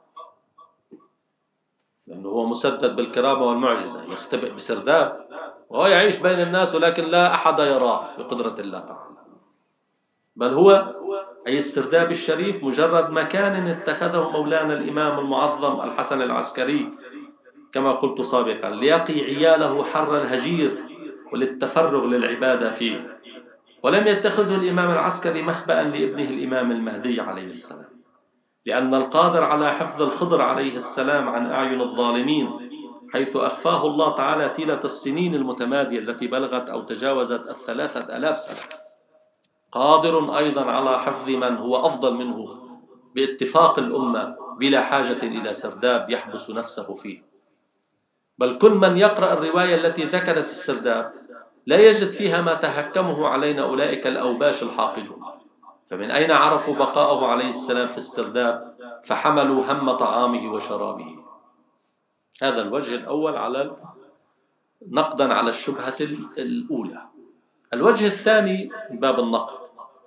لأنه هو مسدد بالكرامة والمعجزة، يختبئ بسرداب وهو يعيش بين الناس ولكن لا أحد يراه بقدرة الله تعالى، بل هو أي السرداب الشريف مجرد مكان اتخذه مولانا الإمام المعظم الحسن العسكري كما قلت سابقا ليقي عياله حر الهجير وللتفرغ للعبادة فيه، ولم يتخذه الإمام العسكري مخبأ لابنه الإمام المهدي عليه السلام، لأن القادر على حفظ الخضر عليه السلام عن أعين الظالمين حيث أخفاه الله تعالى طيلة السنين المتمادية التي بلغت أو تجاوزت 3000 سنة، قادر أيضا على حفظ من هو أفضل منه باتفاق الأمة بلا حاجة إلى سرداب يحبس نفسه فيه. بل كل من يقرأ الرواية التي ذكرت السرداب لا يجد فيها ما تهكمه علينا أولئك الأوباش الحاقدون، فمن أين عرفوا بقاءه عليه السلام في السرداب فحملوا هم طعامه وشرابه. هذا الوجه الأول على نقدا على الشبهة الأولى. الوجه الثاني من باب النقد،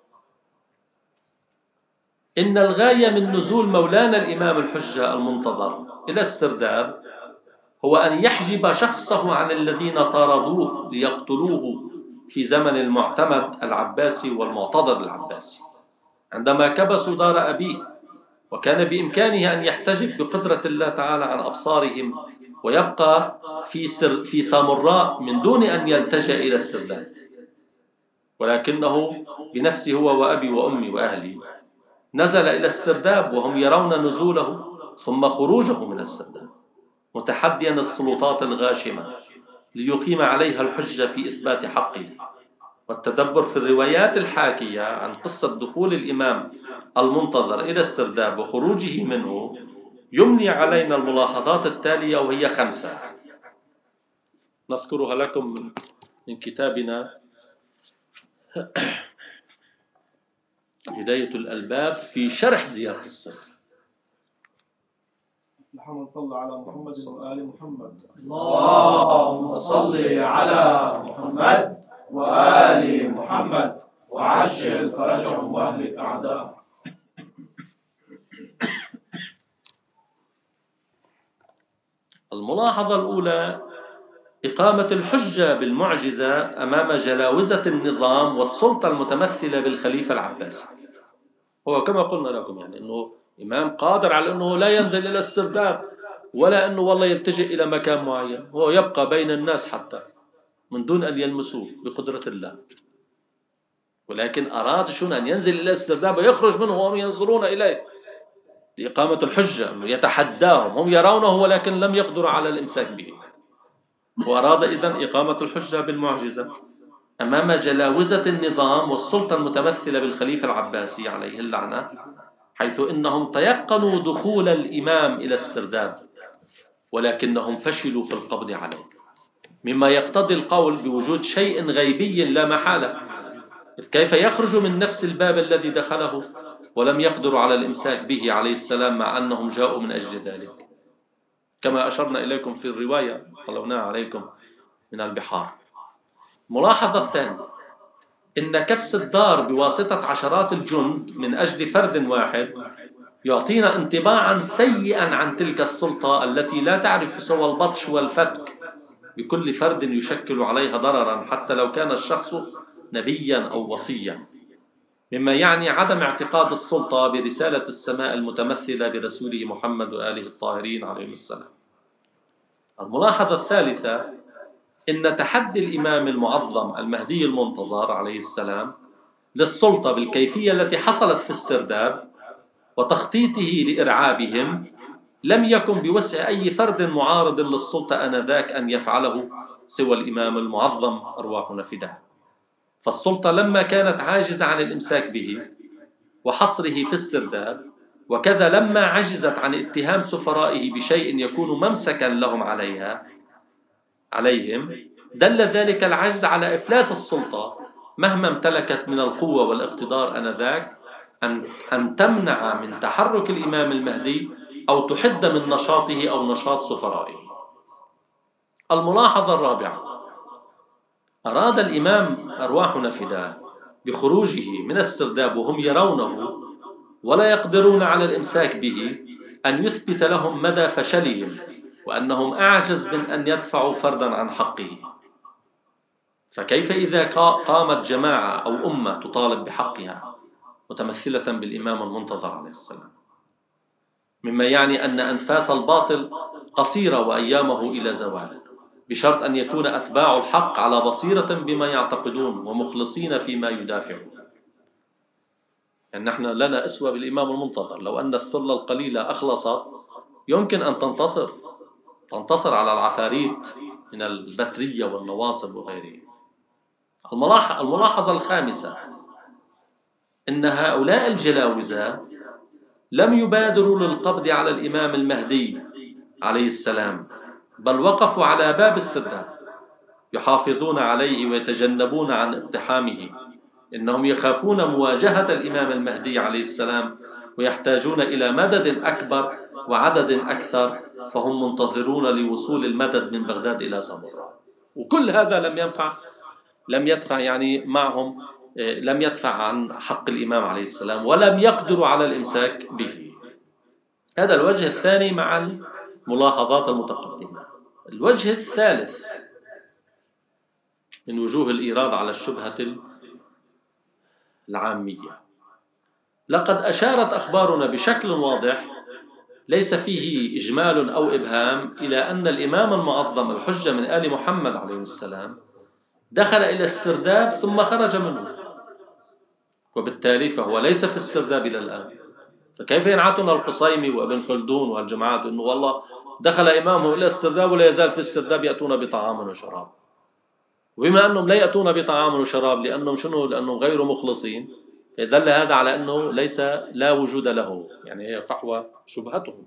إن الغاية من نزول مولانا الإمام الحجة المنتظر إلى السرداب هو أن يحجب شخصه عن الذين طاردوه ليقتلوه في زمن المعتمد العباسي والمعتضد العباسي عندما كبسوا دار أبيه، وكان بإمكانه أن يحتجب بقدرة الله تعالى عن أبصارهم ويبقى في سامراء من دون أن يلتجأ إلى السرداب، ولكنه بنفسه هو وأبي وأمي وأهلي نزل إلى السرداب وهم يرون نزوله ثم خروجه من السرداب متحديا السلطات الغاشمة ليقيم عليها الحجة في إثبات حقه. والتدبر في الروايات الحاكية عن قصة دخول الإمام المنتظر إلى السرداب وخروجه منه يملي علينا الملاحظات التالية، وهي 5 نذكرها لكم من كتابنا هداية الألباب في شرح زيارة السر. اللهم صل على محمد وآل محمد. اللهم صل على محمد وآل محمد وعجل فرجهم واهلك أعداءهم. الملاحظة الأولى إقامة الحجة بالمعجزة أمام جلاوزة النظام والسلطة المتمثلة بالخليفة العباسي. هو كما قلنا لكم يعني أنه إمام قادر على أنه لا ينزل إلى السرداب ولا أنه والله يلتجئ إلى مكان معين، هو يبقى بين الناس حتى من دون أن يلمسوه بقدرة الله، ولكن أراد شون أن ينزل إلى السرداب ويخرج منه وهم ينظرون إليه لإقامة الحجة، أنه يتحداهم، هم يرونه ولكن لم يقدروا على الإمساك به. وأراد إذن إقامة الحجة بالمعجزة أمام جلاوزة النظام والسلطة المتمثلة بالخليفة العباسي عليه اللعنة، حيث إنهم تيقنوا دخول الإمام إلى السرداب ولكنهم فشلوا في القبض عليه، مما يقتضي القول بوجود شيء غيبي لا محالة، إذ كيف يخرج من نفس الباب الذي دخله ولم يقدروا على الإمساك به عليه السلام مع أنهم جاءوا من أجل ذلك، كما أشرنا إليكم في الرواية طلبناها عليكم من البحار. ملاحظة الثانية، إن كبس الدار بواسطة عشرات الجند من أجل فرد واحد يعطينا انطباعا سيئا عن تلك السلطة التي لا تعرف سوى البطش والفتك بكل فرد يشكل عليها ضررا حتى لو كان الشخص نبيا أو وصيا، مما يعني عدم اعتقاد السلطة برسالة السماء المتمثلة برسوله محمد وآله الطاهرين عليهم السلام. الملاحظة الثالثة: إن تحدي الإمام المعظم المهدي المنتظر عليه السلام للسلطة بالكيفية التي حصلت في السرداب وتخطيطه لإرعابهم لم يكن بوسع أي فرد معارض للسلطة آنذاك أن يفعله سوى الإمام المعظم أرواحنا فداه. فالسلطة لما كانت عاجزة عن الإمساك به وحصره في السرداب، وكذا لما عجزت عن اتهام سفرائه بشيء يكون ممسكا لهم عليهم، دل ذلك العجز على إفلاس السلطة مهما امتلكت من القوة والاقتدار آنذاك أن تمنع من تحرك الإمام المهدي أو تحد من نشاطه أو نشاط سفرائه. الملاحظة الرابعة: أراد الإمام أرواحنا فداه بخروجه من السرداب وهم يرونه ولا يقدرون على الإمساك به أن يثبت لهم مدى فشلهم وأنهم أعجز من أن يدفعوا فردا عن حقه. فكيف إذا قامت جماعة أو أمة تطالب بحقها متمثلة بالإمام المنتظر عليه السلام؟ مما يعني أن أنفاس الباطل قصيرة وأيامه إلى زوال، بشرط أن يكون أتباع الحق على بصيرة بما يعتقدون ومخلصين فيما يدافعون. يعني نحن لنا أسوة بالإمام المنتظر. لو أن الثلة القليلة أخلصت يمكن أن تنتصر على العفاريت من البترية والنواصب وغيره. الملاحظة الخامسة: إن هؤلاء الجلاوزة لم يبادروا للقبض على الإمام المهدي عليه السلام، بل وقفوا على باب السرداب يحافظون عليه ويتجنبون عن اقتحامه. إنهم يخافون مواجهة الإمام المهدي عليه السلام ويحتاجون إلى مدد أكبر وعدد أكثر، فهم منتظرون لوصول المدد من بغداد إلى سامراء. وكل هذا لم يدفع يعني معهم، لم يدفع عن حق الإمام عليه السلام ولم يقدروا على الإمساك به. هذا الوجه الثاني مع الملاحظات المتقدمة. الوجه الثالث من وجوه الإيراد على الشبهة العامية: لقد أشارت أخبارنا بشكل واضح ليس فيه إجمال أو إبهام إلى أن الإمام المعظم الحجة من آل محمد عليه السلام دخل إلى السرداب ثم خرج منه، وبالتالي فهو ليس في السرداب إلى الآن. فكيف ينعتنا القصيمي وابن خلدون والجماعات أنه والله دخل إمامه إلى السرداب ولا يزال في السرداب يأتون بطعام وشراب؟ وبما أنهم لا يأتون بطعام وشراب لأنهم لأنهم غير مخلصين، فدل هذا على أنه لا وجود له، يعني هي فحوى شبهتهم.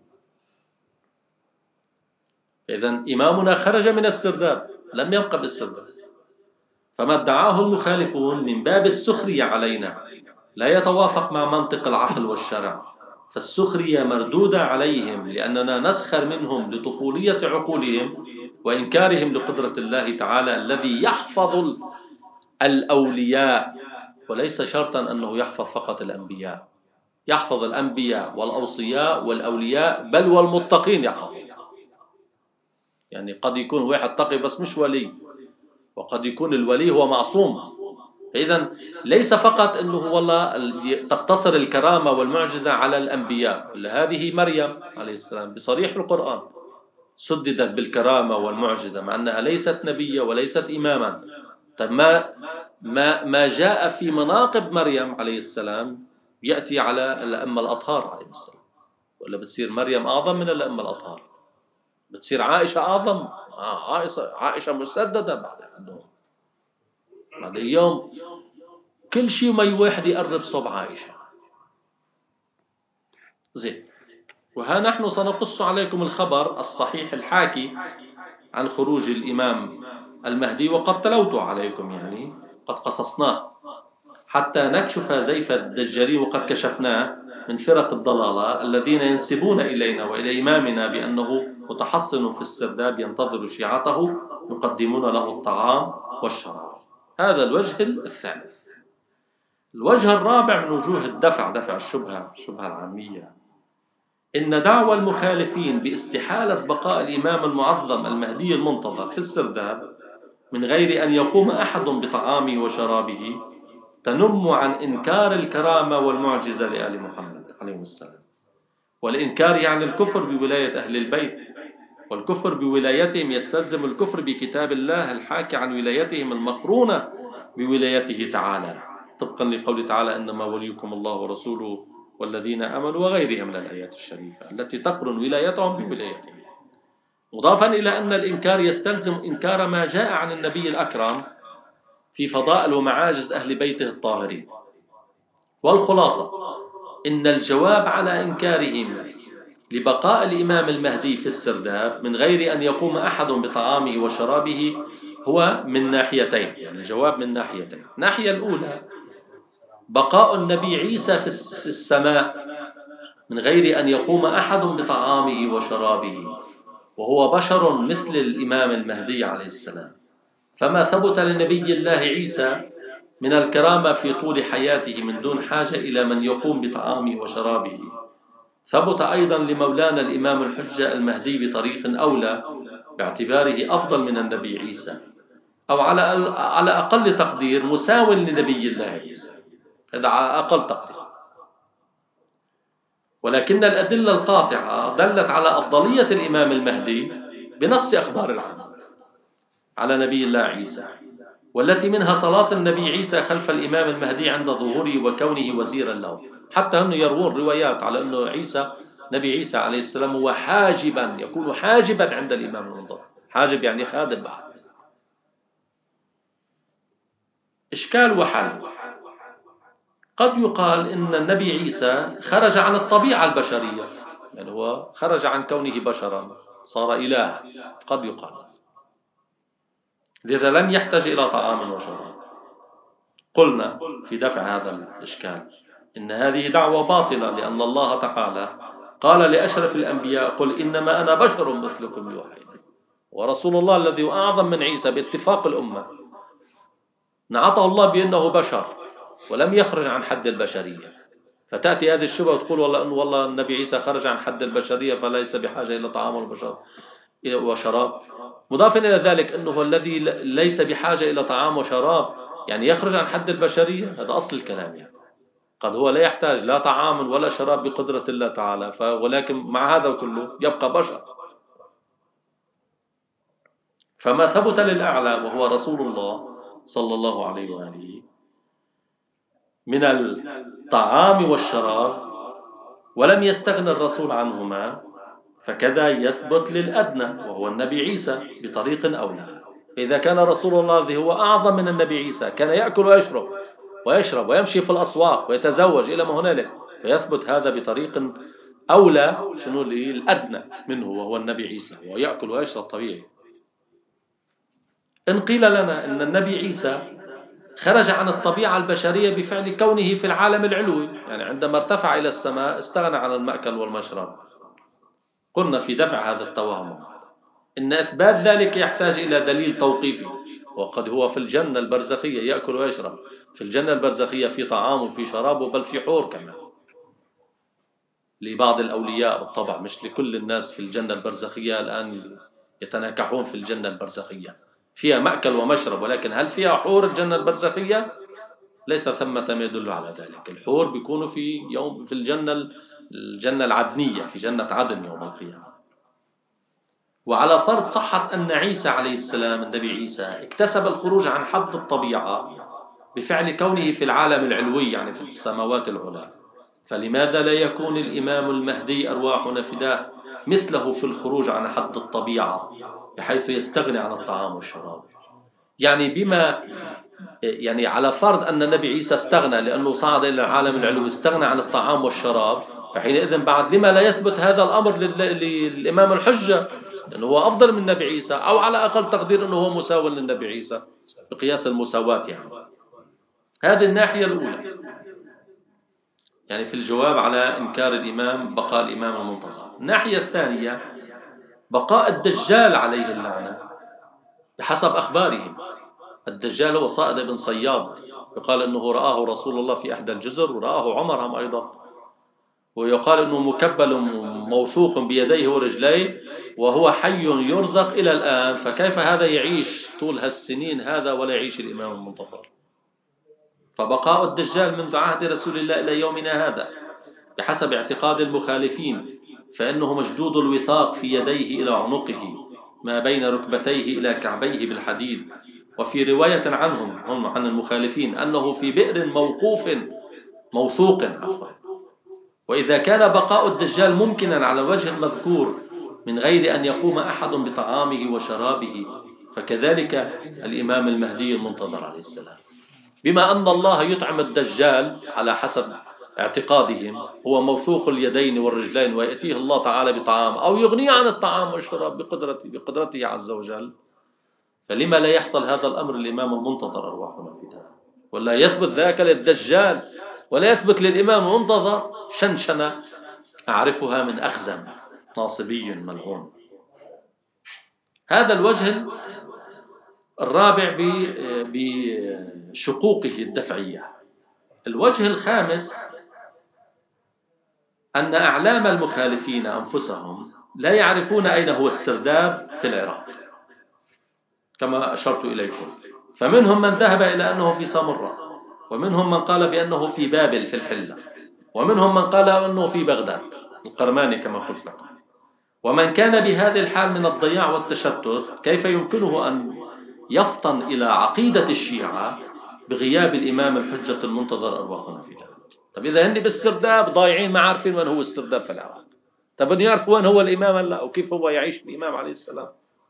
إذن إمامنا خرج من السرداب، لم يبقى بالسرداب. فما ادعاه المخالفون من باب السخرية علينا لا يتوافق مع منطق العقل والشرع، فالسخرية مردودة عليهم لأننا نسخر منهم لطفولية عقولهم وإنكارهم لقدرة الله تعالى الذي يحفظ الأولياء، وليس شرطا أنه يحفظ فقط الأنبياء، يحفظ الأنبياء والأوصياء والأولياء بل والمتقين يحفظ. يعني قد يكون واحد تقي بس مش ولي، وقد يكون الولي هو معصوم. فإذا ليس فقط أنه والله تقتصر الكرامة والمعجزة على الأنبياء. هذه مريم عليه السلام بصريح القرآن سددت بالكرامة والمعجزة مع أنها ليست نبية وليست إماما. طيب ما جاء في مناقب مريم عليه السلام يأتي على الأئمة الأطهار عليه السلام؟ ولا بتصير مريم أعظم من الأئمة الأطهار؟ بتصير عائشة أعظم؟ عائشة مسددة بعد اليوم كل شيء ما واحد يقرب صوب عائشة. زين. وها نحن سنقص عليكم الخبر الصحيح الحاكي عن خروج الإمام المهدي، وقد تلوت عليكم، يعني قد قصصناه حتى نكشف زيف الدجالين، وقد كشفناه من فرق الضلالة الذين ينسبون إلينا وإلى إمامنا بأنه متحصن في السرداب ينتظر شيعته يقدمون له الطعام والشراب. هذا الوجه الثالث. الوجه الرابع من وجوه دفع الشبهة العامية: إن دعوى المخالفين باستحالة بقاء الإمام المعظم المهدي المنتظر في السرداب من غير أن يقوم أحد بطعامه وشرابه تنم عن إنكار الكرامة والمعجزة لآل محمد عليهم السلام. والإنكار يعني الكفر بولاية أهل البيت، والكفر بولايتهم يستلزم الكفر بكتاب الله الحاكي عن ولايتهم المقرونة بولايته تعالى، طبقا لقول تعالى إنما وليكم الله ورسوله والذين آمنوا، وغيرها من الآيات الشريفة التي تقرن ولايتهم بولايتهم. مضافا إلى أن الإنكار يستلزم إنكار ما جاء عن النبي الأكرم في فضائل ومعاجز أهل بيته الطاهرين. والخلاصة إن الجواب على إنكارهم لبقاء الإمام المهدي في السرداب من غير أن يقوم أحد بطعامه وشرابه هو من ناحيتين، يعني الجواب من ناحيتين. الناحية الأولى بقاء النبي عيسى في السماء من غير أن يقوم أحد بطعامه وشرابه، وهو بشر مثل الإمام المهدي عليه السلام. فما ثبت لنبي الله عيسى من الكرامة في طول حياته من دون حاجة إلى من يقوم بطعامه وشرابه، ثبت أيضا لمولانا الإمام الحجة المهدي بطريق أولى باعتباره أفضل من النبي عيسى، أو على أقل تقدير مساو لنبي الله عيسى، هذا على أقل تقدير. ولكن الأدلة القاطعة دلت على أفضلية الإمام المهدي بنص أخبار العامة على نبي الله عيسى، والتي منها صلاة النبي عيسى خلف الإمام المهدي عند ظهوره وكونه وزيرا له. حتى أنه يروون روايات على أنه نبي عيسى عليه السلام هو حاجبا، يكون حاجبا عند الإمام المنتظر. حاجب يعني خادم بعد. إشكال وحل. قد يقال إن النبي عيسى خرج عن الطبيعة البشرية، يعني هو خرج عن كونه بشرا صار إلها، قد يقال، لذا لم يحتاج إلى طعام وشراب. قلنا في دفع هذا الإشكال إن هذه دعوة باطلة، لأن الله تعالى قال لأشرف الأنبياء قل إنما أنا بشر مثلكم يوحى إلي. ورسول الله الذي هو أعظم من عيسى باتفاق الأمة نعطه الله بأنه بشر ولم يخرج عن حد البشرية. فتأتي هذه الشبهة وتقول والله النبي عيسى خرج عن حد البشرية فليس بحاجة إلى طعام وشراب. مضافا إلى ذلك أنه الذي ليس بحاجة إلى طعام وشراب يعني يخرج عن حد البشرية، هذا أصل الكلام. يعني قد هو لا يحتاج لا طعام ولا شراب بقدرة الله تعالى، ولكن مع هذا كله يبقى بشر. فما ثبت للأعلى وهو رسول الله صلى الله عليه وآله من الطعام والشراب ولم يستغن الرسول عنهما، فكذا يثبت للأدنى وهو النبي عيسى بطريق أولى. إذا كان رسول الله الذي هو أعظم من النبي عيسى كان يأكل ويشرب ويمشي في الأسواق ويتزوج إلى ما هنالك، فيثبت هذا بطريق أولى شنو للأدنى منه وهو النبي عيسى، ويأكل ويشرب طبيعي. إن قيل لنا إن النبي عيسى خرج عن الطبيعة البشرية بفعل كونه في العالم العلوي، يعني عندما ارتفع إلى السماء استغنى عن المأكل والمشرب، قلنا في دفع هذا التوهم إن إثبات ذلك يحتاج إلى دليل توقيفي. وقد هو في الجنة البرزخية يأكل ويشرب، في الجنة البرزخية في طعام وفي شراب، بل في حور كمان لبعض الأولياء بالطبع، مش لكل الناس. في الجنة البرزخية الآن يتناكحون في الجنة البرزخية، فيها مأكل ومشرب، ولكن هل فيها حور الجنة البرزخية؟ ليس ثمة ما يدل على ذلك. الحور بيكونوا في الجنة العدنية، في جنة عدن يوم القيامة. وعلى فرض صحة أن عيسى عليه السلام النبي عيسى اكتسب الخروج عن حد الطبيعة بفعل كونه في العالم العلوي، يعني في السماوات العلى، فلماذا لا يكون الإمام المهدي أرواحنا فداه مثله في الخروج عن حد الطبيعة بحيث يستغني عن الطعام والشراب؟ يعني على فرض أن النبي عيسى استغنى لأنه صعد إلى العالم العلوي، استغنى عن الطعام والشراب، فحينئذ بعد لما لا يثبت هذا الأمر للإمام الحجة لأنه هو أفضل من النبي عيسى، أو على أقل تقدير أنه هو مساو للنبي عيسى بقياس المساواة. يعني هذه الناحية الأولى، يعني في الجواب على إنكار بقاء الإمام المنتظر. الناحية الثانية بقاء الدجال عليه اللعنة بحسب أخبارهم. الدجال هو صائد بن صياد، يقال أنه رآه رسول الله في إحدى الجزر، ورآه عمر هم أيضا، ويقال أنه مكبل موثوق بيديه ورجليه وهو حي يرزق إلى الآن. فكيف هذا يعيش طول هالسنين هذا ولا يعيش الإمام المنتظر. فبقاء الدجال منذ عهد رسول الله إلى يومنا هذا بحسب اعتقاد المخالفين فإنه مشدود الوثاق في يديه إلى عنقه ما بين ركبتيه إلى كعبيه بالحديد. وفي رواية عنهم هم عن المخالفين أنه في بئر موثوق وإذا كان بقاء الدجال ممكنا على الوجه المذكور من غير أن يقوم أحد بطعامه وشرابه فكذلك الإمام المهدي المنتظر عليه السلام. بما أن الله يطعم الدجال على حسب اعتقادهم هو موثوق اليدين والرجلين ويأتيه الله تعالى بطعام أو يغنيه عن الطعام والشراب بقدرته عز وجل، فلما لا يحصل هذا الأمر الإمام المنتظر أرواحنا فداه؟ ولا يثبت ذاك للدجال ولا يثبت للإمام المنتظر شنشنة أعرفها من أخزم ناصبي ملعون. هذا الوجه الرابع بشقوقه الدفعية. الوجه الخامس أن أعلام المخالفين أنفسهم لا يعرفون أين هو السرداب في العراق كما أشرت إليكم. فمنهم من ذهب إلى أنه في سامراء، ومنهم من قال بأنه في بابل في الحلة، ومنهم من قال أنه في بغداد القرماني كما قلت لكم. ومن كان بهذه الحال من الضياع والتشتت كيف يمكنه أن يفطن إلى عقيدة الشيعة بغياب الإمام الحجة المنتظر أرواحنا فداه؟ طب إذا هن بالسرداب ضايعين ما عارفين وين هو السرداب في العراق، طب أن يعرفوا وين هو الإمام هلا وكيف هو يعيش الإمام عليه السلام.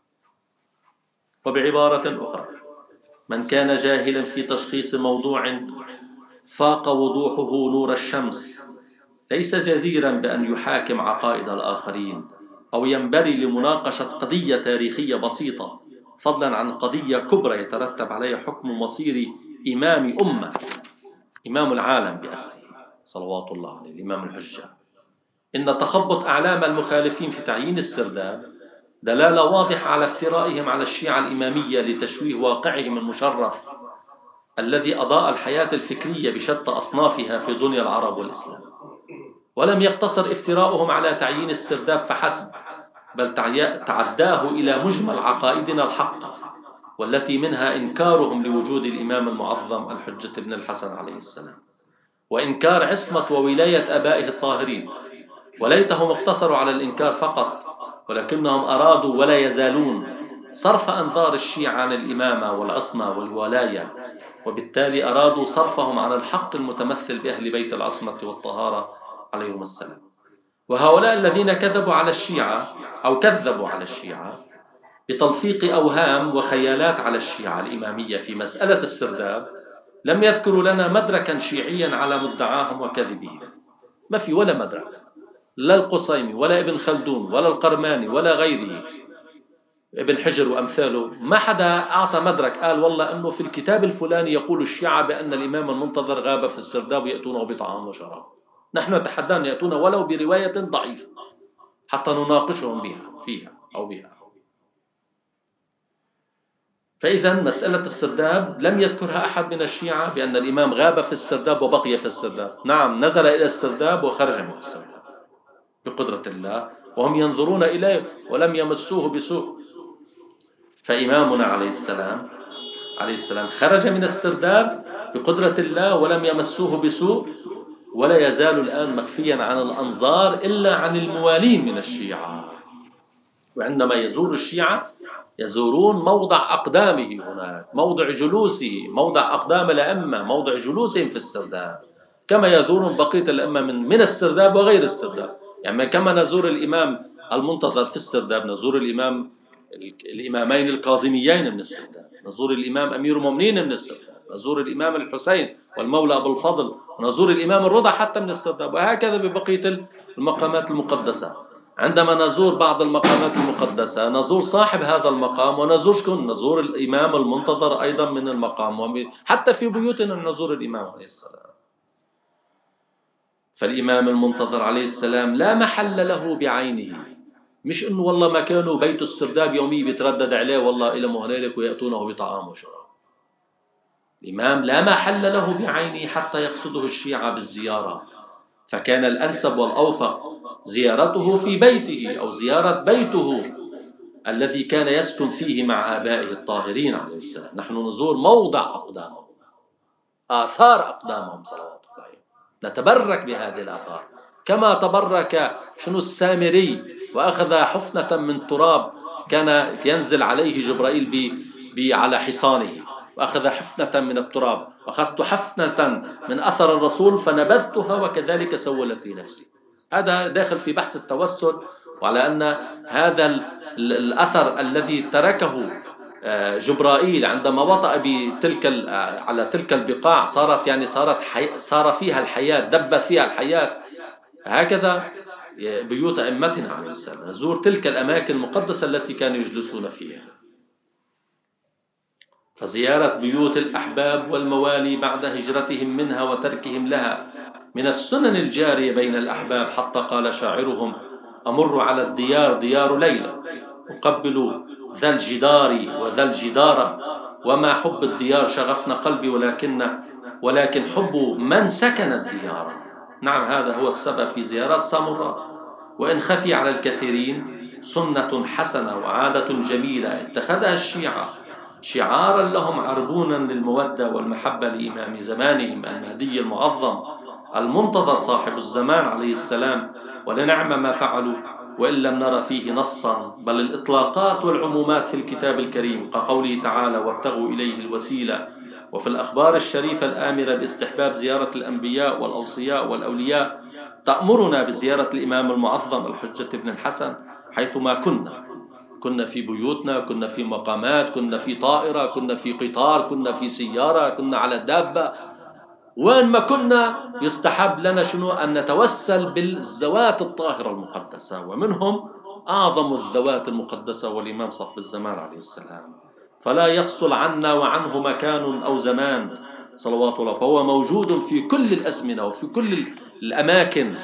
وبعبارة أخرى من كان جاهلا في تشخيص موضوع فاق وضوحه نور الشمس ليس جديرا بأن يحاكم عقائد الآخرين أو ينبري لمناقشة قضية تاريخية بسيطة فضلا عن قضية كبرى يترتب عليها حكم مصير إمام أمة، إمام العالم بأسره صلوات الله عليه الإمام الحجة. إن تخبط أعلام المخالفين في تعيين السرداب دلالة واضحة على افترائهم على الشيعة الإمامية لتشويه واقعهم المشرف الذي أضاء الحياة الفكرية بشتى أصنافها في دنيا العرب والإسلام. ولم يقتصر افتراؤهم على تعيين السرداب فحسب، بل تعداه إلى مجمل عقائدنا الحقة، والتي منها إنكارهم لوجود الإمام المعظم الحجة بن الحسن عليه السلام، وإنكار عصمة وولاية آبائه الطاهرين. وليتهم اقتصروا على الإنكار فقط، ولكنهم أرادوا ولا يزالون صرف أنظار الشيعة عن الإمامة والعصمة والولاية، وبالتالي أرادوا صرفهم عن الحق المتمثل بأهل بيت العصمة والطهارة عليهم السلام. وهؤلاء الذين كذبوا على الشيعة بتلفيق أوهام وخيالات على الشيعة الإمامية في مسألة السرداب لم يذكروا لنا مدركا شيعيا على مدعاهم وكذبهم. ما في ولا مدرك، لا القصيمي ولا ابن خلدون ولا القرماني ولا غيره ابن حجر وأمثاله، ما حدا أعطى مدرك قال والله أنه في الكتاب الفلاني يقول الشيعة بأن الإمام المنتظر غاب في السرداب ويأتونه بطعام وشراب. نحن نتحدى أن يأتون ولو برواية ضعيفة حتى نناقشهم بها. فإذا مسألة السرداب لم يذكرها أحد من الشيعة بأن الإمام غاب في السرداب وبقي في السرداب. نعم نزل إلى السرداب وخرج من السرداب بقدرة الله وهم ينظرون إليه ولم يمسوه بسوء. فإمامنا عليه السلام خرج من السرداب بقدرة الله ولم يمسوه بسوء، ولا يزال الآن مخفيا عن الأنظار إلا عن الموالين من الشيعة. وعندما يزور الشيعة يزورون موضع أقدامه هناك، موضع جلوسه، موضع أقدام الأئمة، موضع جلوسهم في السرداب، كما يزورون بقية الأئمة من السرداب وغير السرداب. يعني كما نزور الإمام المنتظر في السرداب نزور الإمامين الكاظميين من السرداب، نزور الإمام أمير المؤمنين من السرداب، نزور الإمام الحسين والمولى أبو الفضل، ونزور الإمام الرضا حتى من السرداب، وهكذا ببقية المقامات المقدسة. عندما نزور بعض المقامات المقدسة نزور صاحب هذا المقام نزور الإمام المنتظر أيضا من المقام، حتى في بيوتنا نزور الإمام عليه السلام. فالإمام المنتظر عليه السلام لا محل له بعينه، مش إنه والله مكانه بيت السرداب يومي بيتردد عليه والله إلى هنالك ويأتونه بطعام وشراب. الإمام لا محل له بعينه حتى يقصده الشيعة بالزيارة، فكان الأنسب والأوفق زيارته في بيته أو زيارة بيته الذي كان يسكن فيه مع آبائه الطاهرين عليه السلام. نحن نزور موضع أقدامهم، آثار أقدامهم صلوات الله عليه، نتبرك بهذه الآثار كما تبرك السامري وأخذ حفنة من تراب كان ينزل عليه جبرائيل على حصانه، وأخذ حفنة من التراب، أخذت حفنة من أثر الرسول فنبذتها وكذلك سولت لي نفسي. هذا داخل في بحث التوسل، وعلى أن هذا الأثر الذي تركه جبرائيل عندما وطأ على تلك البقاع صار فيها الحياة، دبت فيها الحياة. هكذا بيوت أئمتنا عليه السلام، نزور تلك الأماكن المقدسة التي كانوا يجلسون فيها. فزيارة بيوت الأحباب والموالي بعد هجرتهم منها وتركهم لها من السنن الجارية بين الأحباب، حتى قال شاعرهم: أمر على الديار ديار ليلى، أقبل ذا الجدار وذا الجدار، وما حب الديار شغفنا قلبي ولكن حب من سكن الديار. نعم، هذا هو السبب في زيارات سامراء. وإن خفي على الكثيرين، سنة حسنة وعادة جميلة اتخذها الشيعة شعارا لهم، عربونا للمودة والمحبة لإمام زمانهم المهدي المعظم المنتظر صاحب الزمان عليه السلام. ولنعم ما فعلوا وإن لم نرى فيه نصا، بل الإطلاقات والعمومات في الكتاب الكريم كقوله تعالى: وابتغوا إليه الوسيلة، وفي الأخبار الشريفة الآمرة باستحباب زيارة الأنبياء والأوصياء والأولياء تأمرنا بزيارة الإمام المعظم الحجة بن الحسن حيثما كنا في بيوتنا، كنا في مقامات، كنا في طائرة، كنا في قطار، كنا في سيارة، كنا على دابة، وين ما كنا يستحب لنا أن نتوسل بالذوات الطاهرة المقدسة، ومنهم أعظم الذوات المقدسة والإمام صاحب الزمان عليه السلام، فلا يفصل عنا وعنه مكان أو زمان صلوات الله. فهو موجود في كل الأزمنة وفي كل الأماكن،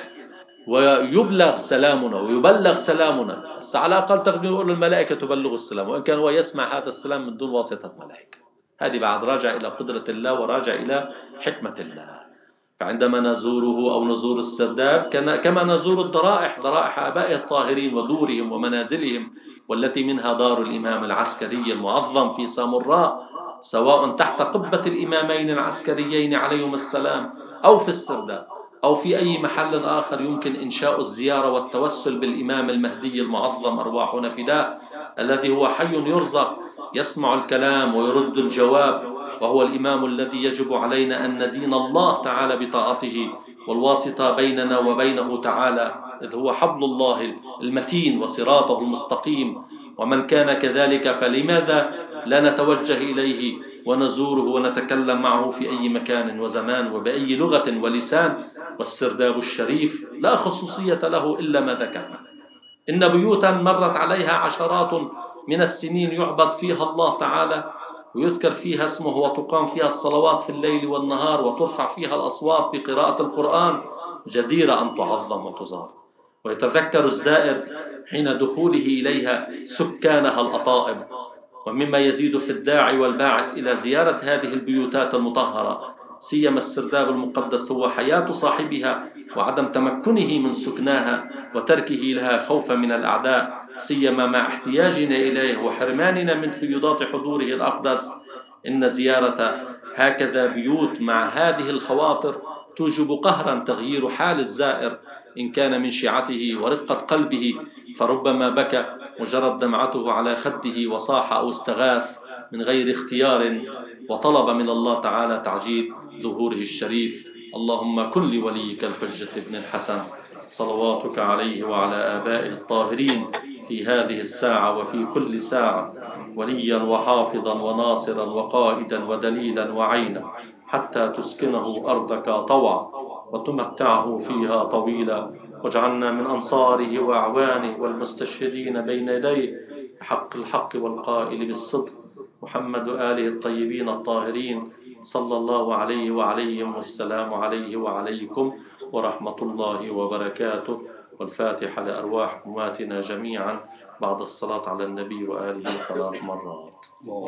ويبلغ سلامنا ويبلغ سلامنا. على الأقل تقدر يقول الملائكة تبلغ السلام، وإن كان هو يسمع هذا السلام من دون واسطة ملائكة. هذه بعد راجع إلى قدرة الله وراجع إلى حكمة الله. فعندما نزوره أو نزور السرداب كما نزور ضرائح آبائه الطاهرين ودورهم ومنازلهم، والتي منها دار الإمام العسكري المعظم في سامراء، سواء تحت قبة الإمامين العسكريين عليهم السلام أو في السرداب أو في أي محل آخر يمكن إنشاء الزيارة والتوسل بالإمام المهدي المعظم أرواحنا فداء، الذي هو حي يرزق، يسمع الكلام ويرد الجواب، وهو الإمام الذي يجب علينا أن ندين الله تعالى بطاعته، والواسطة بيننا وبينه تعالى إذ هو حبل الله المتين وصراطه المستقيم. ومن كان كذلك فلماذا لا نتوجه إليه ونزوره ونتكلم معه في أي مكان وزمان وبأي لغة ولسان؟ والسرداب الشريف لا خصوصية له إلا ما ذكرنا. إن بيوتا مرت عليها عشرات من السنين يعبد فيها الله تعالى ويذكر فيها اسمه وتقام فيها الصلوات في الليل والنهار وترفع فيها الأصوات بقراءة القرآن، جديرة أن تعظم وتزار. ويتذكر الزائر حين دخوله إليها سكانها الأطائب. ومما يزيد في الداعي والباعث إلى زيارة هذه البيوتات المطهرة سيما السرداب المقدس هو حياة صاحبها وعدم تمكنه من سكناها وتركه لها خوفا من الأعداء، سيما مع احتياجنا إليه وحرماننا من فيضات حضوره الأقدس. إن زيارة هكذا بيوت مع هذه الخواطر توجب قهرا تغيير حال الزائر إن كان من شيعته ورقة قلبه، فربما بكى وجرت دمعته على خده وصاح أو استغاث من غير اختيار، وطلب من الله تعالى تعجيل ظهوره الشريف. اللهم كن لوليك الحجة ابن الحسن صلواتك عليه وعلى آبائه الطاهرين في هذه الساعة وفي كل ساعة وليا وحافظا وناصرا وقائدا ودليلا وعينا، حتى تسكنه أرضك طوعا وتمتعه فيها طويلا، واجعلنا من أنصاره وأعوانه والمستشهدين بين يديه بحق الحق والقائل بالصدق محمد وآله الطيبين الطاهرين صلى الله عليه وعليهم، والسلام عليه وعليكم ورحمة الله وبركاته. والفاتحة لأرواح أمواتنا جميعا بعد الصلاة على النبي وآله 3 مرات.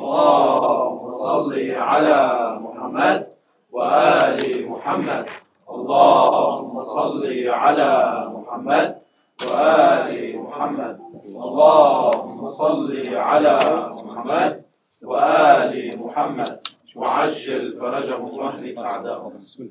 اللهم صل على محمد وآل محمد. اللهم صل على محمد وآل محمد. اللهم صل على محمد وآل محمد وعجل فرجهم واهلك أعداءهم.